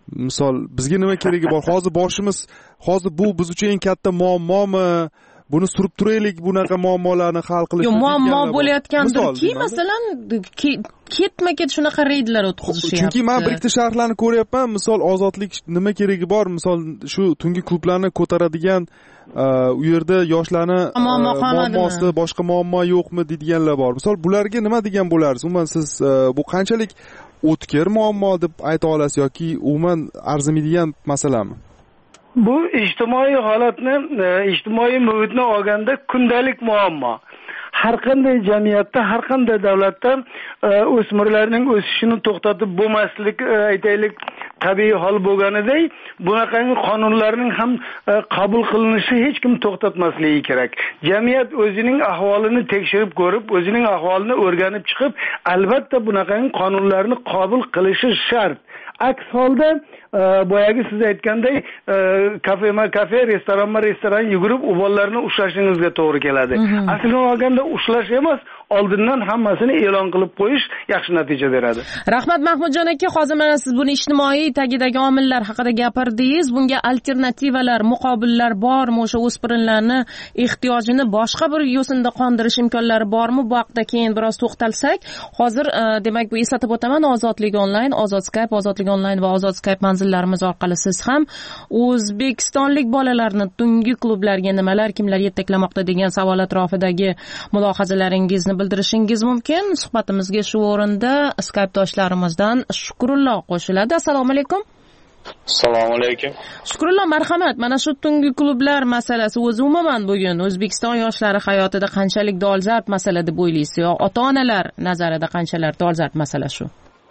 misol bizga nima keragi bor? Hozir boshimiz hozir bu biz uchun eng katta muammomi? Buni surib turaylik, bunaqa muammolarni hal qilish. Yo'q, muammo bo'layotgandirki, masalan, ketma-ket shunaqa reydlar o'tkazishyapti. Chunki men bir ikkita sharhlarni ko'ryapman. Misol, ozodlik nima keragi bor? Misol, shu tungi klublarni ko'taradigan u yerda yoshlarni muammosi, boshqa muammo yo'qmi deydiganlar bor. Misol, bularga nima degan bo'larsiz? Umuman siz bu qanchalik o'tkir muammo deb ayta olasiz yoki umuman arzimaydigan masalami? Bu ijtimoiy holatni, ijtimoiy muhitni olganda kundalik muammo. Har qanday jamiyatda, har qanday davlatda o'smirlarning o'sishini to'xtatib bo'lmaslik, aytaylik, tabiiy hol bo'lganiday, bunaqangi qonunlarning ham qabul qilinishi hech kim to'xtatmasligi kerak. Jamiyat o'zining ahvolini tekshirib ko'rib, o'zining ahvolini o'rganib chiqib, albatta bunaqangi qonunlarni qabul qilishi shart. Aks holda boyagi siz aytganday kafema kafe, restoranma restoran yugurib o'g'illarni ushlashingizga to'g'ri keladi. Aslini olganda ushlash emas, oldindan hammasini e'lon qilib qo'yish yaxshi natija beradi. Rahmat Mahmudjon aka, hozir mana siz buni ijtimoiy tagidagi omillar haqida gapirdingiz. Bunga alternativalar, muqobillar bormi? O'sha o'spirinlarni ehtiyojini boshqa bir yo'sinda qondirish imkonlari bormi? Bu haqda keyin biroz to'xtalsak. Hozir demak bu eslatib o'taman, Ozodlik onlayn, Ozod Skype, Ozodlik onlayn va Ozod Skype manzillarimiz orqali siz ham o'zbekistonlik bolalarni tungi klublarga nimalar, kimlar yetaklamoqda degan savol atrofidagi mulohazalaringizni bildirishingiz mumkin. Suhbatimizga shu o'rinda Skype doshlarimizdan Shukrullo qo'shiladi. Assalomu alaykum. Assalomu alaykum. Shukrullo, marhamat. Mana shu tungi klublar masalasi o'zi umuman bugun O'zbekiston yoshlari hayotida qanchalik dolzarb masala deb o'ylaysiz, yo ota-onalar nazarida qanchalar dolzarb masala shu?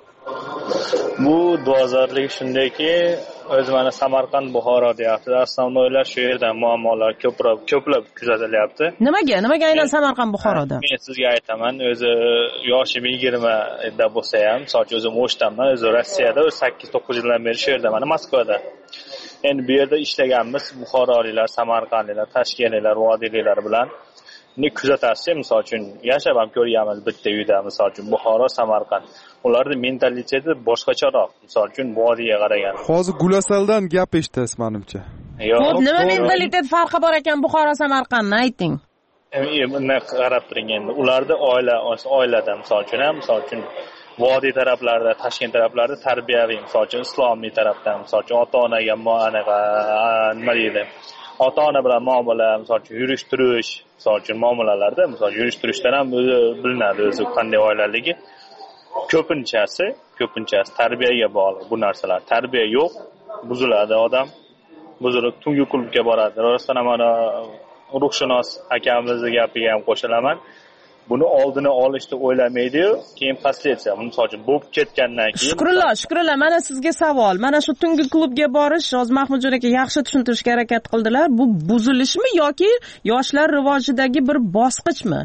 Bu dolzarbligi shundayki, o'zi mana Samarqand, Buxoro deyapti. Asnonoylar shu yerdan muammolar ko'plab ko'plab kuzatilyapti. Nimaga? Nimaga aynan Samarqand, Buxoroda? Men sizga aytaman, o'zi yoshim yigirma da bo'lsa ham, soch o'zim o'shdanman, o'zi Rossiyada sakkiz to'qqiz yildan beri shu yerda, mana Moskvada. Endi bu yerda ishlaganmiz Buxoroliklar, Samarqandliklar, Toshkentliklar, vodiyliklar bilan ne kuzatasiz, misol uchun yashab ham ko'rganmiz bitta uyda, misol uchun Buxoro, Samarqand. Ularning mentaliteti boshqacharoq. Misol uchun vodiyga qaragan. Hozir Gulasaldan gap eshitasiz menimcha. Yo'q, nima mentalitet farqi bor ekan Buxoro, Samarqandni ayting. Endi qarab turing endi. Ularda oila, oilada misol uchun ham, misol uchun vodiy taraflarida, Toshkent taraflarida tarbiyaviy, misol uchun islomiy tarafdan, misol uchun ota-onaga anaqa nima deydi? Ota-ona bilan muomala, misol uchun yurish-turish, misol uchun muomalalarda, misol yurish-turishdan ham o'zi bilinadi, o'zi qanday oilaligi. Ko'pinchasi, ko'pinchasi tarbiyaga bog'liq bu narsalar. Tarbiya yo'q, buziladi odam. Buzilib tungi klubga boradi. Rostdan mana ruhshunos akamizning gapiga ham qo'shilaman. Buni oldini olishni o'ylamaydi-yu, keyin последствия, misol uchun bo'lib ketgandan keyin. Shukrullo, Shukrullo, mana sizga savol. Mana shu tungi klubga borish, hozir Mahmudjon aka yaxshi tushuntirishga harakat qildilar. Bu buzilishmi yoki yoshlar rivojidagi bir bosqichmi?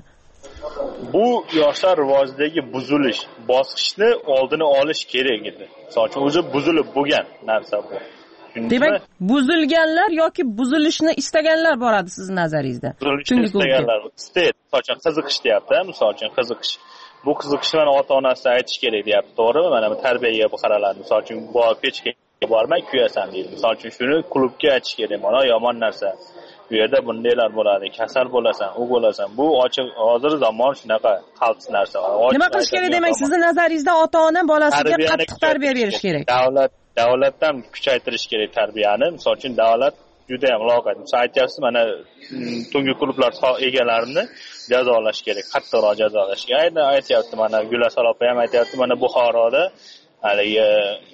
Bu yoshlar rivojidagi buzilish, bosqichni oldini olish kerak edi. Misol uchun o'zi buzilib bo'lgan narsa bu. Demak, buzilganlar yoki buzilishni istaganlar boradi sizning nazaringizda. Buzilishni istaganlar, istaydi. Misol uchun qiziqish deyapti, misol uchun qiziqish. Bu qiziqishni mana ota-onasi aytish kerak deyapti, to'g'rimi? Mana bu tarbiyaga qaraladi. Misol uchun bu pechga bormay kuyasan deydi. Misol uchun shuni klubga aytish kerak. Mana yomon narsa. Bu yerda bundaylar bo'ladi, kasal bo'lasan, u bo'lasan. Bu ochiq hozir zamon shunaqa qaltis narsa. Nima qilish kerak demak, sizning nazaringizda ota-ona bolasiga qattiq tarbiya berish kerak. Davlat davlatdan kuchaytirish kerak tarbiyani. Misol uchun davlat juda ham loqayd. Misol aytyapsiz, mana tungi klublar egalarini jazolash kerak, qattiqroq jazolash kerak. Ayni aytyapti, mana Gulasal opa ham aytyapti, mana Buxoroda haligi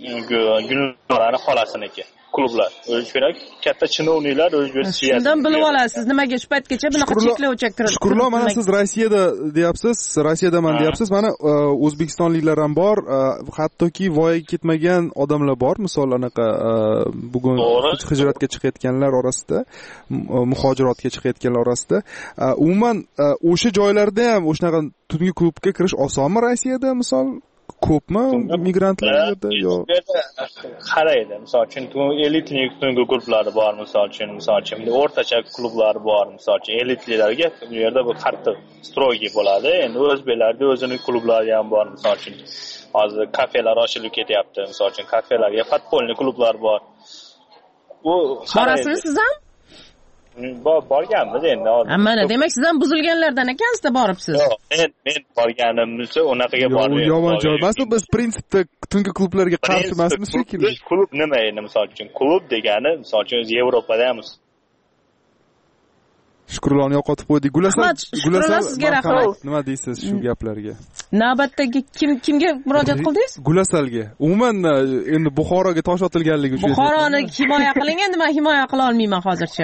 Gulnorani xolasiniki. Klublar o'zi kerak, katta chinovniklar o'zi siyosiy. Shundan bilib olasiz, nimaga shu paytgacha bunaqa cheklovga kirib. Shukrullo, mana siz Rossiyada deyapsiz, Rossiyadan deyapsiz. Mana o'zbekistonliklar ham bor, hattoki voyaga ketmagan odamlar bor. Misol anaqa bugun hijratga chiqayotganlar orasida, muhojirotga chiqayotganlar orasida. Umuman o'sha joylarda ham o'shanaqa tungi klubga kirish osonmi Rossiyada misol? Ko'pmi migrantlar yerda yo'q? Qaraydi, misol uchun elitlik tungi klublari bor, misol uchun, misol uchun o'rtacha klublar bor, misol uchun elitliklarga bu yerda bu qattiq strogi bo'ladi. Endi o'zbeklarda o'zining klublari ham bor, misol uchun. hozir kafelar ochilib ketyapti. Misol uchun kafelarga podpolniy klublar bor. Bu borasizmi siz ham? Bor, borganmiz endi. Mana, demak siz ham buzilganlardan ekansizda boribsiz. Yo'q, men men borganimizda unaqaga bormayman. Yomon joy emasmi? Biz prinsipda tungi klublarga qarshi emasmiz shekilli. Klub nima endi misol uchun? Klub degani misol uchun Yevropada ham Shukruloni yo'qotib qo'ydik. Gulasal, Gulasal sizga rahmat. Nima deysiz shu gaplarga? Navbatdagi kim kimga murojaat qildingiz? Gulasalga. Umuman endi Buxoroga tosh otilganligi uchun. Buxoroni himoya qiling, endi men himoya qila olmayman hozircha.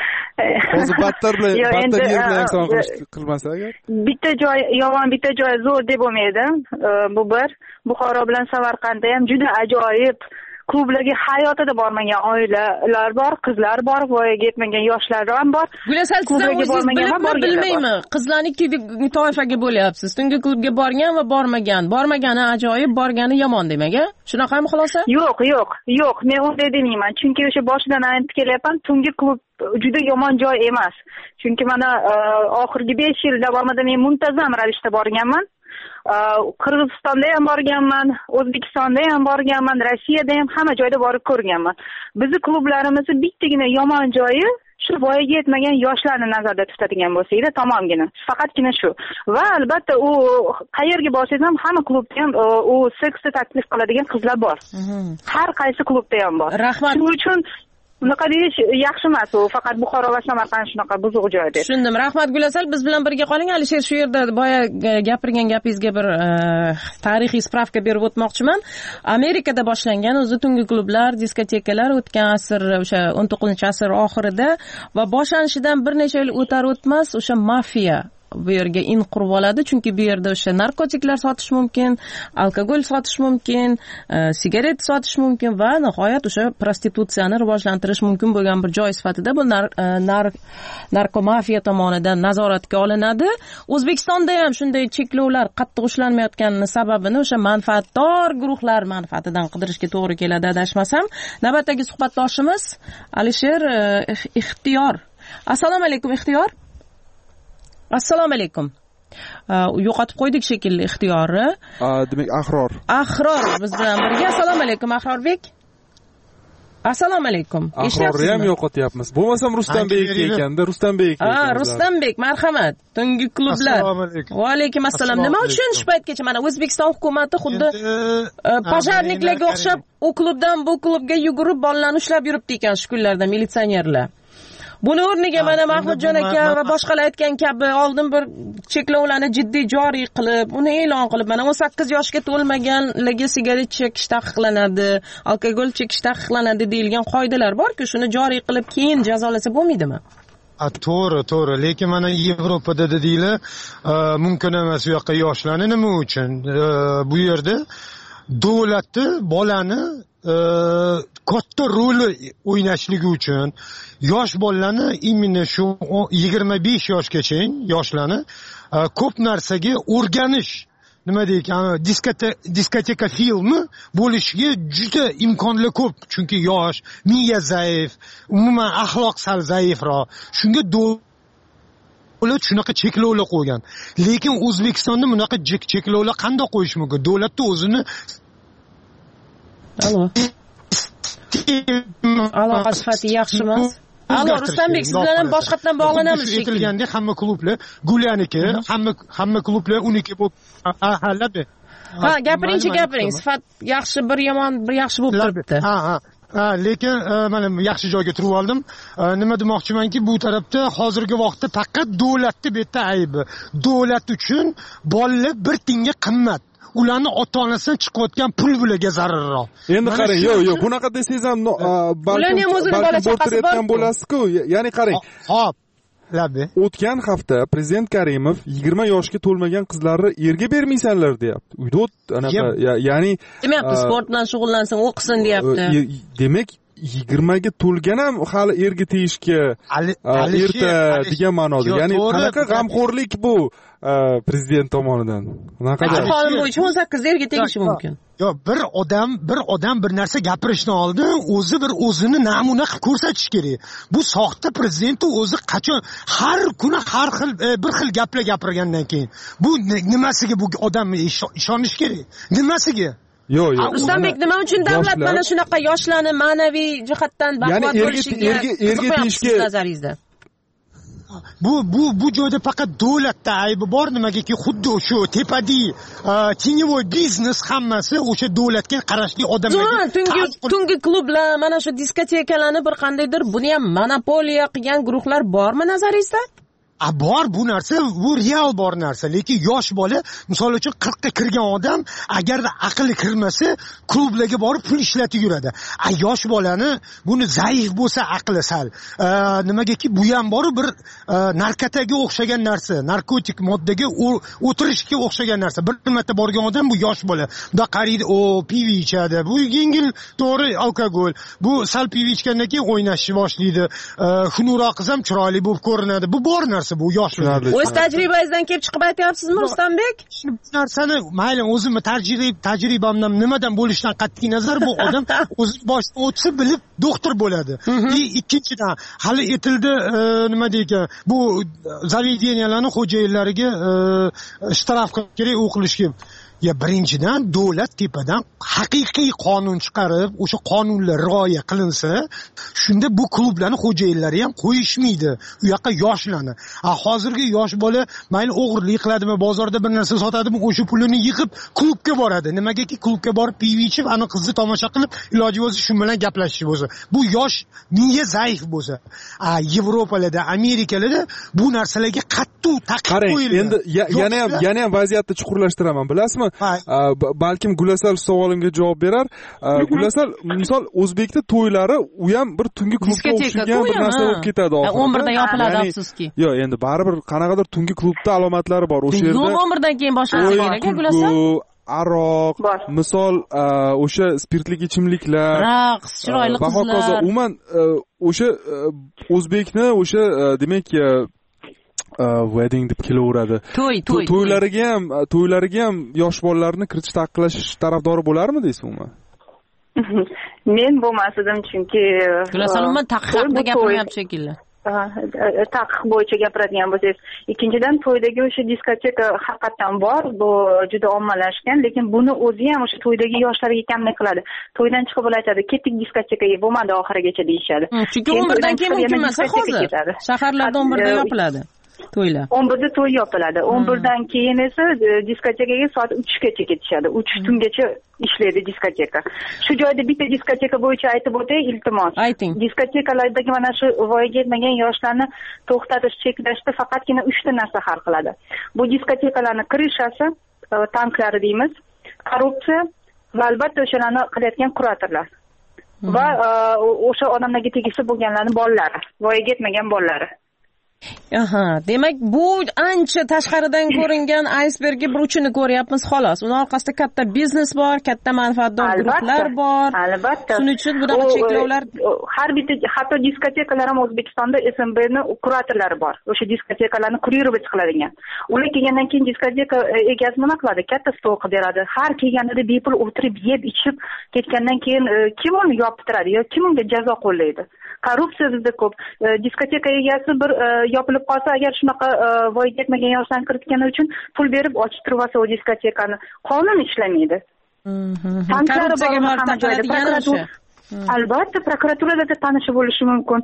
Hozir battar bilan battar yer bilan yakson qilmasa agar. Bitta joy yomon, bitta joy zo'r deb bo'lmaydi. Bu bir. Buxoro bilan Samarqandda ham juda ajoyib klublarga hayotida bormagan oilalar bor, qizlar bor, voyaga yetmagan yoshlar ham bor. Gulasal, siz o'zingiz bilibmi, bilmaymi? Qizlarni ikki toifaga bo'lyapsiz. Tungi klubga borgan va bormagan. Bormagani ajoyib, borgani yomon demak-a? Shunaqami xulosa? Yo'q, yo'q, yo'q. Men unday demayman. Chunki o'sha boshidan aytib kelyapman, tungi klub juda yomon joy emas. Chunki mana oxirgi besh yil davomida men muntazam ravishda borganman. Qirg'izistonda ham borganman, O'zbekistonda ham borganman, Rossiyada ham hamma joyda borib ko'rganman. Bizning klublarimizni bittagina yomon joyi shu voyaga yetmagan yoshlarni nazarda tutadigan bo'lsa-eda, tamomgina. Faqatgina shu. Va albatta u qayerga borsangiz ham hamma klubda ham u seksni taklif qiladigan qizlar bor. Har qaysi klubda ham bor. Rahmat. Shuning uchun bunaqa deyish yaxshi emas, u faqat Buxoro va Samarqand shunaqa buzuq joy deb. Tushundim. Rahmat Gulasal, biz bilan birga qoling. Alisher, shu yerda boya gapirgan gapingizga bir tarixiy spravka berib o'tmoqchiman. Amerikada boshlangan o'zi tungi klublar, diskotekalar o'tgan asr, o'sha o'n to'qqizinchi asr oxirida va boshlanishidan bir necha yil o'tar o'tmas o'sha mafiya bu yerga in qurib oladi, chunki bu yerda o'sha narkotiklar sotish mumkin, alkogol sotish mumkin, sigaret sotish mumkin va nihoyat o'sha prostitutsiyani rivojlantirish mumkin bo'lgan bir joy sifatida bu nar, nar, narkomafiya tomonidan nazoratga olinadi. O'zbekistonda ham shunday cheklovlar qattiq ushlanmayotgani sababini o'sha manfaatdor guruhlar manfaatidan qidirishga to'g'ri keladi, adashmasam. Navbatdagi suhbatdoshimiz Alisher Ixtiyor. Assalomu alaykum, Ixtiyor. Assalomu alaykum. Yo'qotib qo'ydik shekilli Ixtiyorni. Demak, Ahror. Ahror biz bilan birga. Assalomu alaykum, Ahrorbek. Assalomu alaykum. Ahrorni ham yo'qotyapmiz. Bo'lmasam Rustambek ekanda, Rustambek. Ha, Rustambek, marhamat. Tungi klublar. Assalomu alaykum. Va alaykum assalom. Nima uchun shu paytgacha mana O'zbekiston hukumatı xuddi pajorniklarga o'xshab u klubdan bu klubga yugurib bolalarni ushlab yuribdi ekan shu kunlarda militsionerlar. Buni o'rniga mana Mahmudjon aka va boshqalar aytgan kabi oldin bir cheklovlarni jiddiy joriy qilib, uni e'lon qilib, mana o'n sakkiz yoshga to'lmaganlarga sigaret chekish taqiqlanadi, alkogol chekish taqiqlanadi deyilgan qoidalar bor-ku, shuni joriy qilib keyin jazolasa bo'lmaydimi? To'g'ri, to'g'ri. Lekin mana Yevropada dedinglar, mumkin emas u yoqqa yoshlarni nima uchun? Bu yerda davlatni bolani katta rol o'ynashligi uchun yosh bolalarni imенно shu yigirma besh yoshgacha yoshlarni ko'p narsaga o'rganish, nima deykan, diskoteka filmi bo'lishiga juda imkonlar ko'p, chunki yosh, miya zaif, umuman axloq sal zaifroq. Shunga davlat shunaqa cheklovlar qo'ygan. Lekin O'zbekistonda bunaqa cheklovlar qanday qo'yish mumkin? Davlatda o'zini Alo. Aloqa sifati yaxshi emas. Alo, Rustambek, siz bilan ham boshqatdan bog'lanamiz shekilli. Aytilganda hamma klublar Gulyaniki, hamma hamma klublar uniki bo'lib, ha, labi. Ha, gapiringchi, gapiring. Sifat yaxshi, bir yomon, bir yaxshi bo'lib turibdi. Ha, ha. Ha, lekin mana yaxshi joyga turib oldim. Nima demoqchimanki, bu tarafda hozirgi vaqtda faqat davlatning bu yerda aybi. Davlat uchun bolalar bir tinga qimmat. Ularni ota-onasidan chiqayotgan pul bularga zararroq. Endi qarang, yo'q, yo'q, bunaqa desangiz ham balkim o'tirayotgan bo'lasiz-ku. Ya'ni qarang. Hop. Labi. O'tgan hafta Prezident Karimov yigirma yoshga to'lmagan qizlarni erga bermaysanlar deyapti. Uyda anaqa, ya'ni demayapti, sport bilan shug'ullansin, o'qisin deyapti. Demak, yigirmaga to'lgan ham hali erga tegishga erta degan ma'noda. Ya'ni qanaqa g'amxo'rlik bu prezident tomonidan? Qanaqadir qonun bo'yicha o'n sakkizda erga tegishi mumkin. Yo, bir odam bir odam bir narsa gapirishdan oldin o'zi bir o'zini namuna qilib ko'rsatish kerak. Bu soxta prezident o'zi qachon har kuni har xil bir xil gaplar gapirgandan keyin bu nimasiga bu odam ishonish kerak? Nimasiga? Yo'q, yo'q. Rustambek, nima uchun davlat mana shunaqa yoshlarni ma'naviy jihatdan baquvvat bo'lishiga erga tegishga nazaringizda? Bu bu bu joyda faqat davlatda aybi bor, nimagaki xuddi shu tepadagi tеневой biznes hammasi o'sha davlatga qarashli odamlarga. Tungi tungi klublar, mana shu diskotekalarni bir qandaydir buni ham monopoliya qilgan guruhlar bormi nazaringizda? A bor bu narsa, bu real bor narsa, lekin yosh bola, misol uchun qirqqa kirgan odam agarda aqli kirmasa, klublarga borib pul ishlatib yuradi. A yosh bolani buni zaif bo'lsa aqli sal, nimagaki bu ham bor bir narkotaga o'xshagan narsa, narkotik moddaga o'tirishga o'xshagan narsa. Bir marta borgan odam bu yosh bola. Bunda qaraydi, o pivo ichadi. Bu yengil to'g'ri alkogol. Bu sal pivo ichgandan keyin o'ynashni boshlaydi. Xunurroq qiz ham chiroyli bo'lib ko'rinadi. Bu bor narsa. Bu yoshlar. O'z tajribangizdan kelib chiqib aytyapsizmi, Rustambek? Bu narsani mayli o'zimni tajrib tajribamdan nimadan bo'lishidan qat'iy nazar bu odam o'zi boshdan o'tsa bilib doktor bo'ladi. Ikkinchidan hali etildi nima deydi, bu zavedeniyalarning xo'jayinlariga shtraf kerak u qilishga. Ya birinchidan davlat tepadan haqiqiy qonun chiqarib, o'sha qonunlar rioya qilinsa, shunda bu klublarning xo'jayinlari ham qo'yishmaydi. U yoqqa yoshlarni. A hozirgi yosh bola mayli o'g'irlik qiladimi, bozorda bir narsa sotadimi, o'sha pulini yig'ib klubga boradi. Nimagaki klubga borib pivo ichib, ana qizni tomosha qilib, iloji bo'lsa shu bilan gaplashish bo'lsa. Bu yosh miya zaif bo'lsa. A Yevropalarda, Amerikalarda bu narsalarga qattiq taqiq qo'yilgan. Endi yana ham yana ham vaziyatni chuqurlashtiraman, bilasizmi? Balkim Gulasal savolimga javob berar. Gulasal, misol O'zbekda to'ylari u ham bir tungi klubga o'xshagan bir narsa bo'lib ketadi oxirida. o'n birda yopiladi afsuski. Yo'q, endi baribir qanaqadir tungi klubda alomatlari bor. O'sha yerda o'n birdan keyin boshlanishi kerak, Gulasal. Aroq, misol o'sha spirtli ichimliklar, raqs, chiroyli qizlar. Va hokazo. Umuman o'sha O'zbekni o'sha demak wedding deb kelaveradi. To'y, to'y. To'ylariga ham, to'ylariga ham yosh bolalarni kiritish taqiqlash tarafdori bo'larmi deysizmi? Men bo'lmasdim, chunki Gulasal umuman taqiq haqida gapirmayapti shekilli. Taqiq bo'yicha gapiradigan bo'lsangiz, ikkinchidan to'ydagi o'sha diskoteka haqiqatan bor, bu juda ommalashgan, lekin buni o'zi ham o'sha to'ydagi yoshlarga kamlik qiladi. To'ydan chiqib aytadi, ketdik diskotekaga, bo'lmadi oxirigacha deyishadi. Chunki o'n birdan keyin mumkin emas hozir. Shaharlarda o'n birda yopiladi. To'ylar. o'n birda to'y yopiladi. o'n birdan keyin esa diskotekaga soat uchgacha ketishadi. uch tungacha ishlaydi diskoteka. Shu joyda bitta diskoteka bo'yicha aytib o'tay, iltimos. Ayting. Diskotekalardagi mana shu voyaga yetmagan yoshlarni to'xtatish, cheklashda faqatgina uchta narsa hal qiladi. Bu diskotekalarning krishasi, tanklari deymiz, korrupsiya va albatta o'shalarni qilayotgan kuratorlar. Va o'sha odamlarga tegishli bo'lganlarning bolalari, voyaga yetmagan bolalari. Aha, demak bu ancha tashqaridan ko'ringan aysbergning bir uchini ko'ryapmiz xolos. Uning orqasida katta biznes bor, katta manfaatdor guruhlar bor. Albatta. Shuning uchun bunaqa cheklovlar har bitta, hatto diskotekalar ham O'zbekistonda S M B'ning kuratorlari bor. O'sha diskotekalarni kurirovat qiladigan. Ular kelgandan keyin diskoteka egasi nima qiladi? Katta stol qilib beradi. Har kelganida bepul o'tirib, yeb, ichib ketgandan keyin kim uni yopib turadi yo kim unga jazo qo'llaydi? Korrupsiya bizda ko'p. Diskoteka egasi bir yopilib qolsa, agar shunaqa voyaga yetmagan yoshlarni kiritgani uchun pul berib ochib turib olsa o diskotekani, qonun ishlamaydi. Korrupsiyaga borib taqaladigan o'sha. Albatta, prokuraturada tanishi bo'lishi mumkin,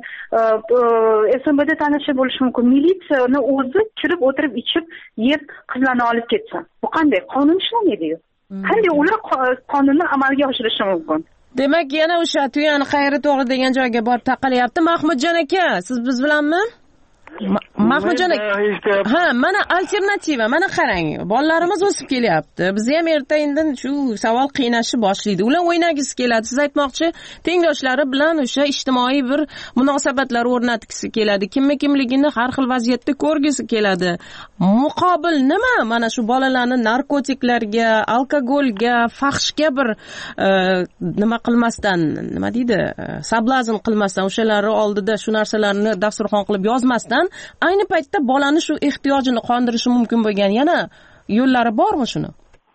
S M B'da tanishi bo'lishi mumkin. Militsiyani o'zi kirib o'tirib ichib, yeb, qizlarni olib ketsa. Bu qanday? Qonun ishlamaydi-ku. Qanday ular qonunni amalga oshirishi mumkin? Demak, yana o'sha tuyani qayeri to'g'ri degan joyga borib taqalyapti. Mahmudjon aka, siz biz bilanmi? Mahmudjon aka, ha, mana alternativa, mana qarang. Bolalarimiz o'sib kelyapti. Biz ham erta indin shu savol qiynashni boshlaydi. Ular o'ynagisi keladi. Siz aytmoqchi, tengdoshlari bilan o'sha ijtimoiy bir munosabatlar o'rnatgisi keladi. Kimma kimligini har xil vaziyatda ko'rgisi keladi. Muqobil nima? Mana shu bolalarni narkotiklarga, alkogolga, fahshga bir e, nima qilmasdan, nima deydi, sablazn qilmasdan, o'shalar oldida shu narsalarni dasturxon qilib yozmasdan, ayni paytda bolani shu ehtiyojini qondirishi mumkin bo'lgan yana yo'llari bormi shuni?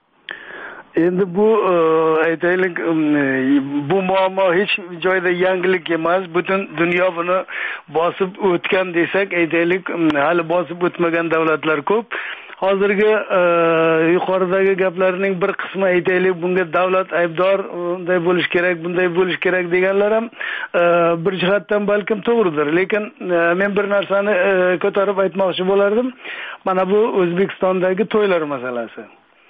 Endi bu aytaylik, bu muammo hech joyda yangilik emas. Butun dunyo buni bosib o'tgan desak, aytaylik, hali bosib o'tmagan davlatlar ko'p. Hozirgi yuqoridagi gaplarning bir qismi aytaylik, bunga davlat aybdor, unday bo'lish kerak, bunday bo'lish kerak deganlar ham bir jihatdan balkim to'g'ridir. Lekin men bir narsani ko'tarib aytmoqchi bo'lardim. Mana bu O'zbekistondagi to'ylar masalasi.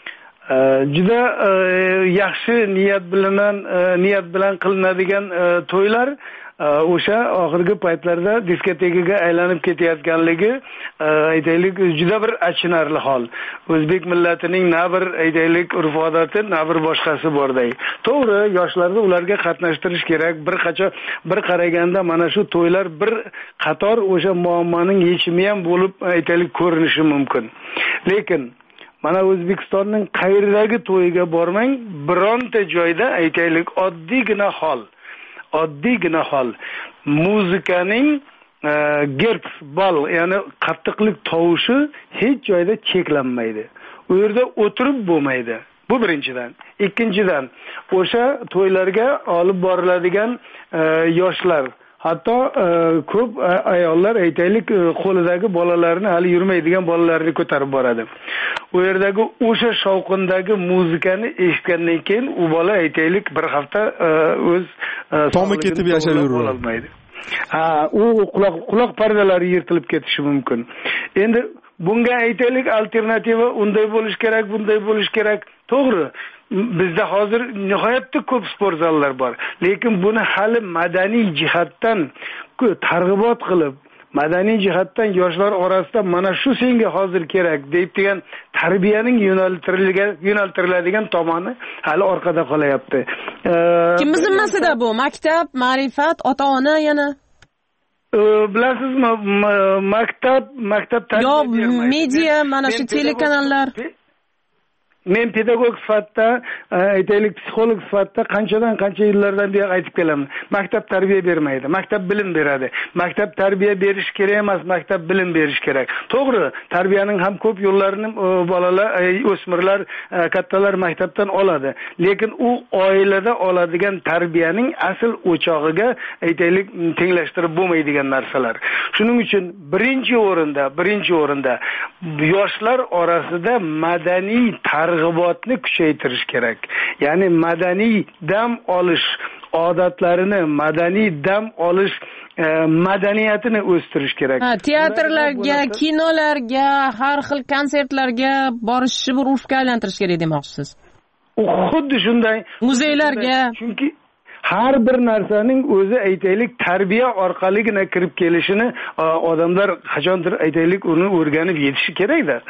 Juda yaxshi niyat bilan niyat bilan qilinadigan to'ylar o'sha oxirgi paytlarda diskotekaga aylanib ketayotganligi aytaylik juda bir achinarli hol. O'zbek millatining na bir aytaylik urf-odati, na bir boshqasi borday. To'g'ri, yoshlarni ularga qatnashtirish kerak. Bir qacha bir qaraganda mana shu to'ylar bir qator o'sha muammoning yechimi ham bo'lib aytaylik ko'rinishi mumkin. Lekin mana O'zbekistonning qayerdagi to'yiga bormang, bironta joyda aytaylik oddiygina hol, oddiygina hol muzikaning e, gerts, bal, ya'ni qattiqlik tovushi hech joyda cheklanmaydi. U yerda o'tirib bo'lmaydi. Bu birinchidan. Ikkinchidan, o'sha to'ylarga olib boriladigan e, yoshlar, hatto e, ko'p ayollar aytaylik qo'lidagi bolalarni, hali yurmaydigan bolalarni ko'tarib boradi. U yerdagi o'sha shovqindagi muzikani eshitgandan keyin u bola aytaylik bir hafta o'z tomi ketib yashab yurolmaydi. Ha, u quloq quloq pardalari yirtilib ketishi mumkin. Endi bunga aytaylik alternativa unday bo'lish kerak, bunday bo'lish kerak. To'g'ri, bizda hozir nihoyatda ko'p sport zallar bor. Lekin buni hali madaniy jihatdan targ'ibot qilib, madaniy jihatdan yoshlar orasida mana shu senga hozir kerak deb degan tarbiyaning yo'naltirilgan yo'naltiriladigan tomoni hali orqada qolyapti. Kimning zimmasida bu? Maktab, ma'rifat, ota-ona yana? Bilasizmi, maktab, maktab tarbiya bermaydi. Yo, media, mana shu telekanallar. Men pedagog sifatida, aytaylik psixolog sifatida qanchadan qancha yillardan beri aytib kelaman. Maktab tarbiya bermaydi, maktab bilim beradi. Maktab tarbiya berish kerak emas, maktab bilim berish kerak. To'g'ri, tarbiyaning ham ko'p yo'llarini bolalar, o'smirlar, kattalar maktabdan oladi. Lekin u oilada oladigan tarbiyaning asl o'chog'iga aytaylik tenglashtirib bo'lmaydigan narsalar. Shuning uchun birinchi o'rinda, birinchi o'rinda yoshlar orasida madaniy targ'ibotni kuchaytirish kerak. Ya'ni madaniy dam olish odatlarini, madaniy dam olish e, madaniyatini o'stirish kerak. Ha, teatrlarga, kinolarga, har xil konsertlarga borishni bir urfga aylantirish kerak demoqchisiz. Xuddi shunday. Muzeylarga. Chunki har bir narsaning o'zi aytaylik tarbiya orqaligina kirib kelishini odamlar qachondir aytaylik uni o'rganib yetishi kerak-da.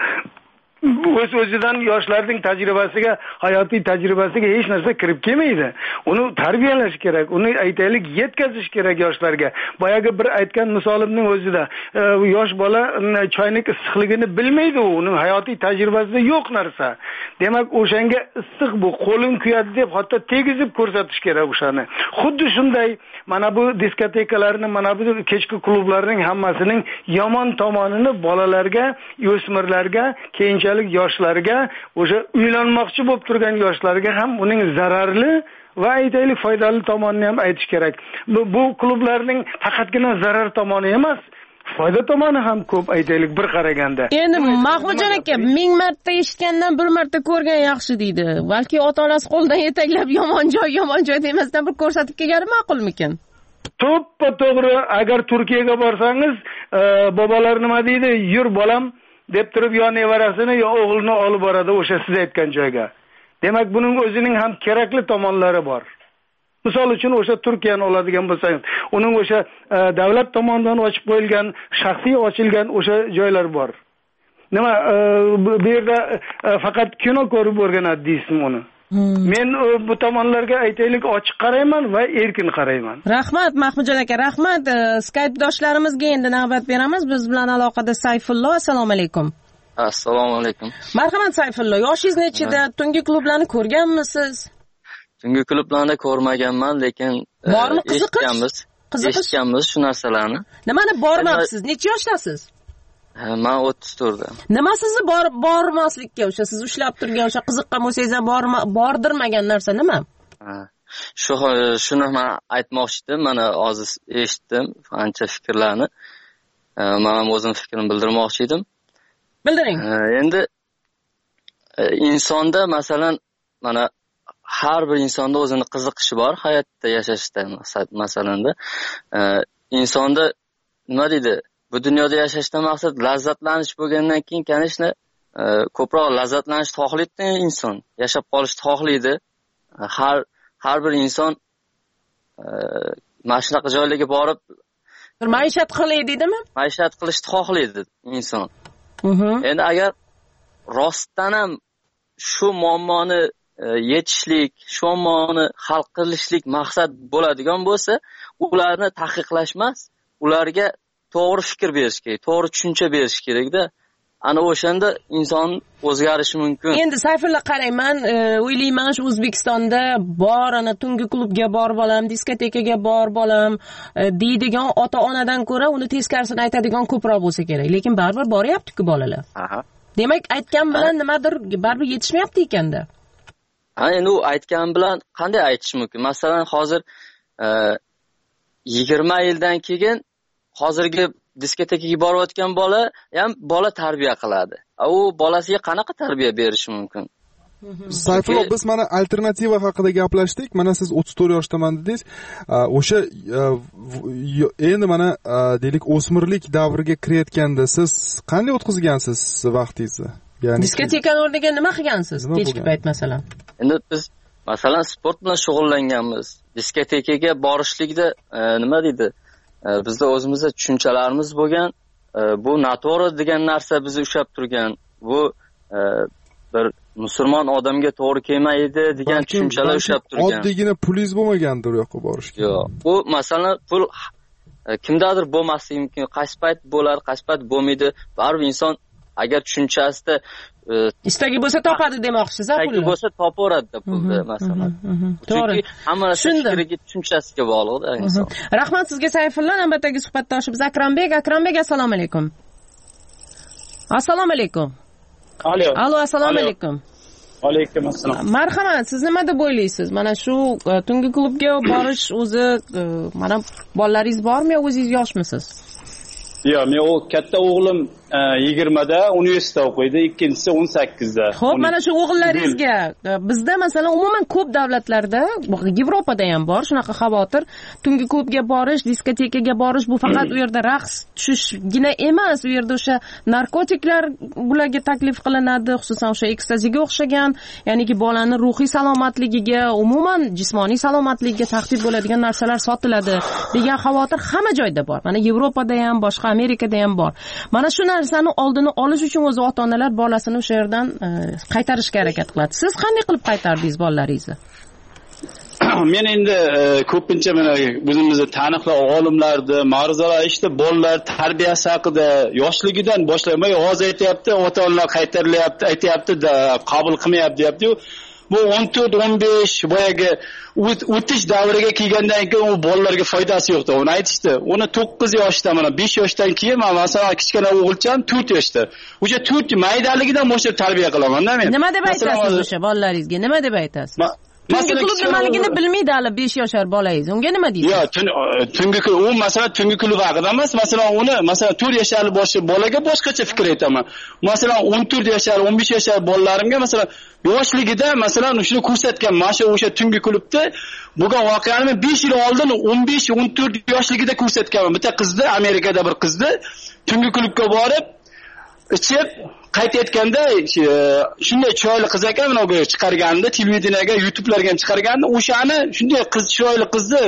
O'z o'zidan yoshlarning tajribasiga, hayotiy tajribasiga hech narsa kirib kelmaydi. Uni tarbiyalash kerak, uni aytaylik yetkazish kerak yoshlarga. Boyaga bir aytgan misolimning o'zida yosh bola choynak issiqligini bilmaydi, uning hayotiy tajribasida yo'q narsa. Demak, o'shanga issiq bu, qo'lim kuyadi deb hatto tegizib ko'rsatish kerak o'shani. Xuddi shunday mana bu diskotekalarning, mana bu kechki klublarning hammasining yomon tomonini bolalarga, o'smirlarga, keyin yoshlarga, o'sha uylanmoqchi bo'lib turgan yoshlarga ham uning zararli va aytaylik foydali tomonini ham aytish kerak. Bu, bu klublarning faqatgina zarar tomoni emas, foyda tomoni ham ko'p aytaylik bir qaraganda. Endi Mahmudjon aka, ming marta eshitgandan bir marta ko'rgan yaxshi deydi. Balki ota-onasi qo'ldan yetaklab yomon joy, yomon joy demasdan bir ko'rsatib kelgani ma'qulmikin? To'ppa to'g'ri, agar Turkiyaga borsangiz, bobolar nima deydi? Yur bolam deb turib yo nevarasini yo o'g'lini olib boradi o'sha siz aytgan joyga. Demak, buning o'zining ham kerakli tomonlari bor. Misol uchun o'sha Turkiyani oladigan bo'lsangiz, uning o'sha davlat tomonidan ochib qo'yilgan, shaxsiy ochilgan o'sha joylar bor. Nima bu yerda faqat kino ko'rib o'rganadi deysizmi uni? Men bu tomonlarga aytaylik ochiq qarayman va erkin qarayman. Rahmat Mahmudjon aka, rahmat. Skype doshlarimizga endi navbat beramiz. Biz bilan aloqada Sayfullo. Assalomu alaykum. Assalomu alaykum. Marhamat Sayfullo, yoshingiz nechida? Tungi klublarni ko'rganmisiz? Tungi klublarni ko'rmaganman, lekin bormi qiziqish? Eshitganmiz shu narsalarni. Nimani bormabsiz? Necha yoshdasiz? Men o'ttiz to'rtda. Nima sizni bor bormaslikka, o'sha siz ushlab turgan, o'sha qiziqqan bo'lsangiz ham bordirmagan narsa nima? Shu shuni men aytmoqchi edim. Mana hozir eshitdim ancha fikrlarni. Men ham o'zim fikrimni bildirmoqchi edim. Bildiring. Endi insonda masalan mana har bir insonda o'zini qiziqishi bor hayotda yashashda masalanda. Insonda nima deydi? Bu dunyoda yashashdan maqsad lazzatlanish bo'lgandan keyin, kanishni ko'proq lazzatlanish xohlaydi inson, yashab qolishni xohlaydi. Har har bir inson mana shunaqa joylarga borib bir maishat qilay deydimi? Maishat qilishni xohlaydi inson. Endi agar rostdan ham shu muammoni yechishlik, shu muammoni hal qilishlik maqsad bo'ladigan bo'lsa, ularni taqiqlash emas, ularga to'g'ri fikr berish kerak, to'g'ri tushuncha berish kerak-da. Ana o'shanda inson o'zgarishi mumkin. Endi Sayfulla qarang, men o'ylayman shu O'zbekistonda bor, ana tungi klubga bor bolam, diskotekaga bor bolam deydigan ota-onadan ko'ra uni teskarisini aytadigan ko'proq bo'lsa kerak. Lekin baribir boryapti-ku bolalar. Aha. Demak, aytgan bilan nimadir baribir yetishmayapti ekanda. Ha, endi u aytgan bilan qanday aytish mumkin? Masalan, hozir yigirma yildan keyin hozirgi diskotekaga borayotgan bola ham bola tarbiya qiladi. U bolasiga qanaqa tarbiya berishi mumkin? Sayfullo, biz mana alternativa haqida gaplashdik. Mana siz o'ttiz to'rt yoshdaman dedingiz. O'sha endi mana deylik o'smirlik davriga kirayotganda siz qanday o'tkazgansiz vaqtingizni? Ya'ni diskotekani o'rniga nima qilgansiz? Kechki payt masalan. Endi biz masalan sport bilan shug'ullanganmiz. Diskotekaga borishlikda nima deydi? Bizda o'zimizda tushunchalarimiz bo'lgan. Bu noto'g'ri degan narsa bizni ushlab turgan. Bu bir musulmon odamga to'g'ri kelmaydi degan tushunchalar ushlab turgan. Oddiygina pulingiz bo'lmagandir u yoqqa borishga. Yo'q. Bu masalan pul kimdadir bo'lmasligi mumkin. Qaysi payt bo'ladi, qaysi payt bo'lmaydi. Baribir inson agar tushunchasida istagi bo'lsa topadi demoqchisiz, pulni. Istagi bo'lsa topaveradi pulni masalan. To'g'ri. Hamma narsa fikriga, tushunchasiga bog'liq-da inson. Rahmat sizga Sayfulla, navbatdagi suhbatdoshimiz Akrambek. Akrambek, assalomu alaykum. Assalomu alaykum. Alo. Alo, assalomu alaykum. Alaykum assalom. Marhamat, siz nima deb o'ylaysiz? Mana shu tungi klubga borish o'zi mana bolalaringiz bormi yo o'zingiz yoshmisiz? Yo'q, men o katta o'g'lim yigirmada universitetda o'qiydi, ikkinchisi o'n sakkizda. Xo'p, mana shu o'g'illaringizga bizda masalan umuman ko'p davlatlarda, Yevropada ham bor shunaqa xavotir, tungi klubga borish, diskotekaga borish bu faqat u yerda raqs tushishgina emas, u yerda o'sha narkotiklar bularga taklif qilinadi, xususan o'sha ekstaziga o'xshagan, ya'niki bolani ruhiy salomatligiga, umuman jismoniy salomatligiga tahdid bo'ladigan narsalar sotiladi degan xavotir hamma joyda bor. Mana Yevropada ham, boshqa Amerikada ham bor. Mana shu narsani oldini olish uchun o'zi ota-onalar bolasini o'sha yerdan qaytarishga harakat qiladi. Siz qanday qilib qaytardingiz bolalaringizni? Men endi ko'pincha mana o'zimizda taniqli olimlarni ma'ruzalar eshitib, bolalar tarbiyasi haqida yoshligidan boshlamay hozir aytayapti, ota-onalar qaytarilyapti, aytayapti, qabul qilmayapti deyapti-yu. Bu o'n to'rt o'n besh boyagi o'tish davriga kelgandan keyin u bolalarga foydasi yo'qdi. Uni aytishdi. Uni to'qqiz yoshda, mana besh yoshdan keyin men masalan kichkina o'g'ilcham to'rt yoshda. O'sha to'rt maydaligidan boshlab tarbiya qilaman-da men. Nima deb aytasiz o'sha bolalaringizga? Nima deb aytasiz? Tungi klub nimaligini bilmaydi hali besh yoshar bolangiz. Unga nima deysiz? Yo'q, tungi klub, u masalan tungi klub haqida emas, masalan uni masalan to'rt yoshli boshi bolaga boshqacha fikr aytaman. Masalan o'n to'rt yoshli, o'n besh yoshli bolalarimga masalan yoshligida masalan shuni ko'rsatgan, mana shu o'sha tungi klubda bo'lgan voqeani besh yil oldin o'n besh o'n to'rt yoshligida ko'rsatganman. Bitta qizni, Amerikada bir qizni tungi klubga borib ichib qayd etganda shunday chiroyli qiz ekan, mana bu chiqarganda televideniyega, YouTube'larga ham chiqarganda, o'shani shunday qiz, chiroyli qizni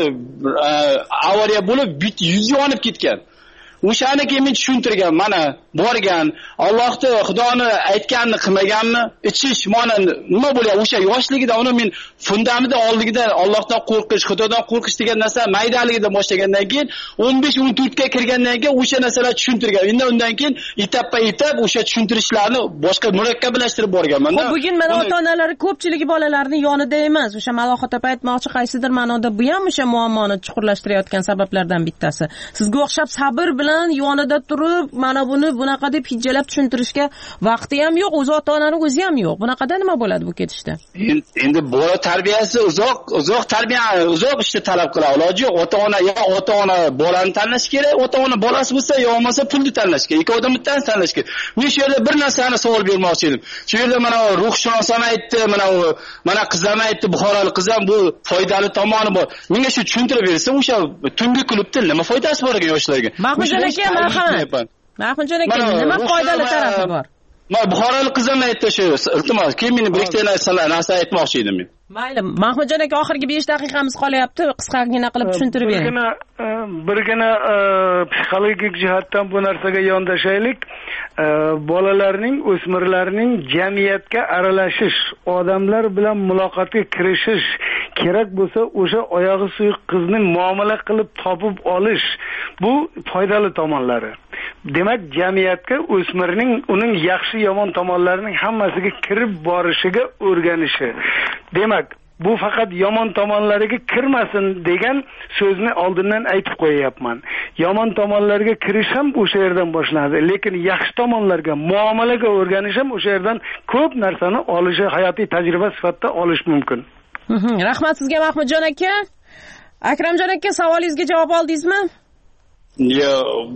avariya bo'lib, yuzi yonib ketgan. O'shani keyin men tushuntirgan, mana borgan, Allohni, Xudoni aytganini qilmaganmi, ichish, mana nima bo'lyapti? O'sha yoshligida uni men fundamida oldigidan Allohdan qo'rqish, Xudodan qo'rqish degan narsa maydaligidan boshlagandan keyin o'n besh o'n to'rt ga kirgandan keyin o'sha narsalar tushuntirgan. Endi undan keyin etappa-etap o'sha tushuntirishlarni boshqa murakkablashtirib borganman. Xo'p, bugun mana ota-onalari ko'pchiligi bolalarning yonida emas. O'sha Malohat opa aytmoqchi, qaysidir ma'noda bu ham o'sha muammoni chuqurlashtirayotgan sabablardan bittasi. Sizga o'xshab sabr bilan yonida turib, mana buni bunaqa deb hijjalab tushuntirishga vaqti ham yo'q, o'zi ota-onani o'zi ham yo'q. Bunaqada nima bo'ladi bu ketishda? Endi bola tarbiyasi uzoq, uzoq tarbiya, uzoq ishni talab qiladi. Iloji yo'q, ota-ona yo ota-ona bolani tanlash kerak, ota-ona bolasi bo'lsa yo bo'lmasa pulni tanlash kerak. Ikkovidan bittani tanlash kerak. Men shu yerda bir narsani savol bermoqchi edim. Shu yerda mana ruhshunos ham aytdi, mana u mana qizam aytdi, Buxorolik qizam bu foydali tomoni bor. Menga shu tushuntirib bersa, o'sha tungi klubda nima foydasi bor ekan yoshlarga? Mahmudjon aka, marhamat. Mahmudjon aka, nima foydali tarafi bor? Men Buxorolik qizam aytdi shu. Iltimos, keyin meni bir ikkita narsa aytmoqchi edim men. Mayli, Mahmudjon aka, oxirgi besh daqiqamiz qolyapti. Qisqagina qilib tushuntirib bering. Birgina birgina psixologik jihatdan bu narsaga yondashaylik. Bolalarning, o'smirlarning jamiyatga aralashish, odamlar bilan muloqotga kirishish kerak bo'lsa, o'sha oyog'i suyuq qizni muomala qilib topib olish, bu foydali tomonlari. Demak, jamiyatga o'smirning uning yaxshi yomon tomonlarining hammasiga kirib borishiga o'rganishi. Demak, bu faqat yomon tomonlariga kirmasin degan so'zni oldindan aytib qo'yapman. Yomon tomonlarga kirish ham o'sha yerdan boshlanadi, lekin yaxshi tomonlarga, muomalaga o'rganish ham o'sha yerdan ko'p narsani olishi, hayotiy tajriba sifatida olish mumkin. Rahmat sizga Mahmudjon aka. Akramjon aka, savolingizga javob oldingizmi? Yo,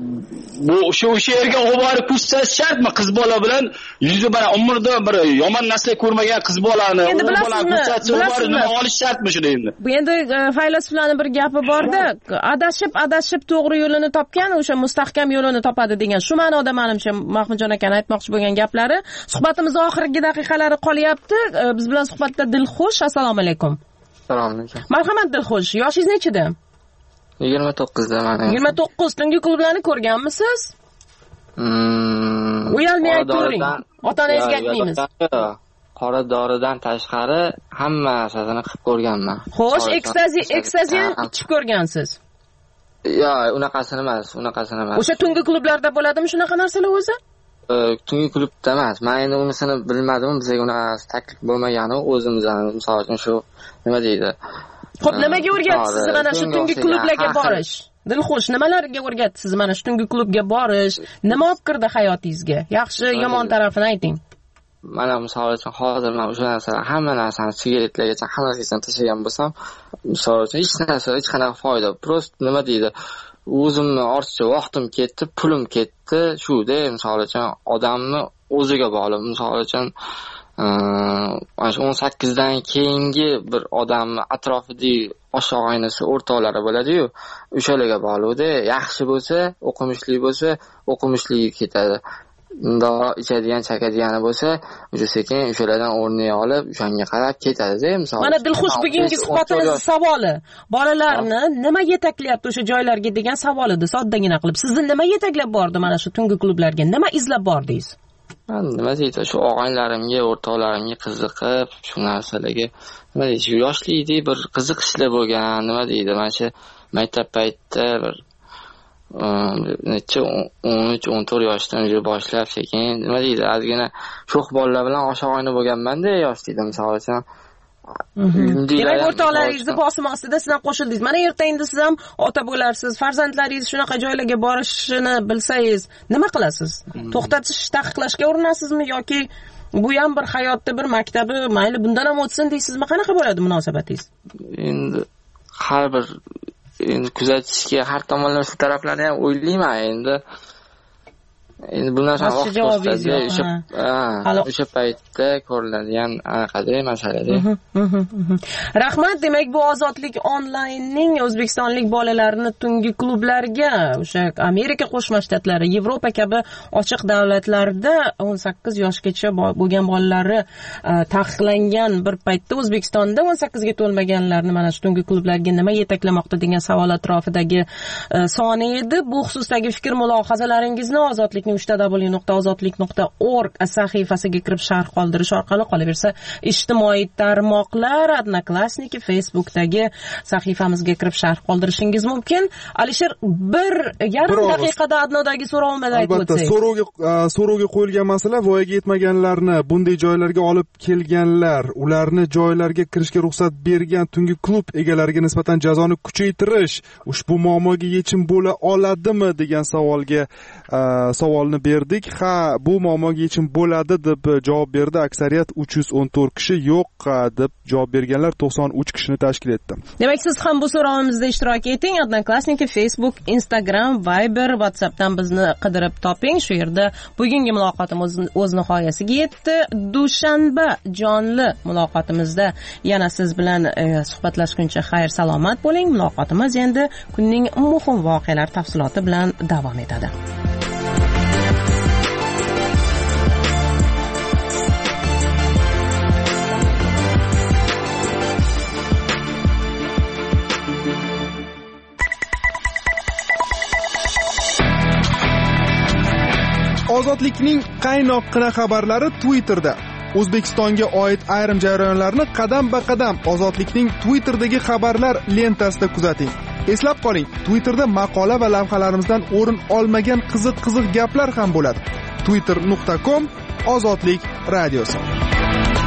bu o'sha o'sha yerga oborib ko'rsatish shartmi? Qiz bola bilan yuzi bilan umrda bir yomon narsa ko'rmagan qiz bolani endi bilasizmi, nima olish shartmi shuni endi? Bu endi faylasuflarning bir gapi bor-da, adashib adashib to'g'ri yo'lini topgan o'sha mustahkam yo'lini topadi degan. Shu ma'noda menimcha Mahmudjon akani aytmoqchi bo'lgan gaplari. Suhbatimiz oxirgi daqiqalari qolyapti. Biz bilan suhbatda Dilxush. Assalomu alaykum. Assalomu alaykum. Marhamat Dilxush, yoshingiz nechida? yigirma to'qqizda mana. yigirma to'qqiz tungi klublarni ko'rganmisiz? Hmm. Uyalmay aytavering. Ota-onangizga aytmaymiz. Qora doridan tashqari hamma narsasini qilib ko'rganman. Xo'sh, ekstazi, ekstazi ichib ko'rgansiz? Yo'q, unaqasini emas, unaqasini emas. O'sha tungi klublarda bo'ladimi shunaqa narsalar o'zi? Tungi klubda emas. Men endi unisini bilmadim, bizga unaqa taklif bo'lmagani o'zimizdan, misol uchun shu nima deydi? Xo'p, nimaga o'rgatdi sizni mana shu tungi klublarga borish? Dilxush, nimalarga o'rgatdi sizni mana shu tungi klubga borish? Nima olib kirdi hayotingizga? Yaxshi, yomon tarafini ayting. Mana misol uchun hozir men o'sha narsalar, hamma narsani sigaretlargacha hammasiga tashlagan bo'lsam, misol uchun hech narsa, hech qanaqa foyda. Prost nima deydi? O'zimni ortiqcha vaqtim ketdi, pulim ketdi. Shu-da, misol uchun odamni o'ziga bog'liq. Misol uchun mana o'n sakkizdan keyingi bir odamni atrofidagi oshog'i oynasi o'rtoqlari bo'ladi-yu, o'shalarga bog'liq-da. Yaxshi bo'lsa, o'qimishli bo'lsa, o'qimishligi ketadi. Unda ichadigan, chakadigani bo'lsa, o'sha sekin o'shalardan o'rnak olib, o'shanga qarab ketadi-da, misol. Mana Dilxush bugungi suhbatimizning savoli, bolalarni nima yetaklayapti o'sha joylarga degan savol edi, soddagina qilib. Sizni nima yetaklab bordi mana shu tungi klublarga? Nima izlab bordingiz? Nima deydi, shu og'aylarimga, o'rtoqlarimga qiziqib, shu narsalarga nima deydi, shu yoshlikda bir qiziqishlar bo'lgan, nima deydi, mana shu maktab paytida bir necha o'n uch o'n to'rt yoshdan boshlab sekin nima deydi, ozgina sho'x bolalar bilan oshaq o'yna bo'lganman-da yoshlikda, misol uchun. Demak, o'rtoqlaringizni bosimi ostida siz ham qo'shildingiz. Mana erta endi siz ham ota bo'larsiz, farzandlaringiz shunaqa joylarga borishini bilsangiz, nima qilasiz? To'xtatish, taqiqlashga urinasizmi yoki bu ham bir hayotda bir maktabi, mayli bundan ham o'tsin deysizmi? Qanaqa bo'ladi munosabatingiz? Endi har bir endi kuzatishga har tomonlama shu taraflarni ham o'ylayman. Endi endi bu narsani vaqt ko'rsatadi o'sha o'sha paytda ko'riladigan anaqada masalada. Rahmat. Demak, bu ozodlik onlaynning o'zbekistonlik bolalarni tungi klublarga, o'sha Amerika Qo'shma Shtatlari, Yevropa kabi ochiq davlatlarda o'n sakkiz yoshgacha bo'lgan bolalari taqiqlangan bir paytda O'zbekistonda o'n sakkizga to'lmaganlarni mana shu tungi klublarga nima yetaklamoqda degan savol atrofidagi soni edi. Bu xususdagi fikr mulohazalaringizni ozodlikning uch w nuqta ozodlik nuqta org sahifasiga kirib sharh qoldirish orqali, qolaversa ijtimoiy tarmoqlar, Odnoklassniki, Facebookdagi sahifamizga kirib sharh qoldirishingiz mumkin. Alisher, bir yarim daqiqada Adnodagi so'rovimni aytib o'tsak. Albatta, so'rovga so'rovga qo'yilgan masala voyaga yetmaganlarni bunday joylarga olib kelganlar, ularni joylarga kirishga ruxsat bergan tungi klub egalariga nisbatan jazoni kuchaytirish ushbu muammoga yechim bo'la oladimi degan savolga savolni berdik. Ha, bu muammoga yechim bo'ladi deb javob berdi aksariyat uch yuz o'n to'rt kishi, yo'q deb javob berganlar to'qson uch kishini tashkil etdi. Demak, siz ham bu so'rovimizda ishtirok eting. Odnoklassniki, Facebook, Instagram, Viber, WhatsAppdan bizni qidirib toping. Shu yerda bugungi muloqotimiz o'z nihoyasiga yetdi. Dushanba jonli muloqotimizda yana siz bilan suhbatlashguncha xayr salomat bo'ling. Muloqotimiz endi kunning muhim voqealari tafsiloti bilan davom etadi. Ozodlikning qaynoqqina xabarlari Twitterda. O'zbekistonga oid ayrim jarayonlarni qadam-ba-qadam Ozodlikning Twitter'dagi xabarlar lentasida kuzating. Eslab qoling, Twitterda maqola va lavhalarimizdan o'rin olmagan qiziq-qiziq gaplar ham bo'ladi. twitter nuqta com Ozodlik radiosi.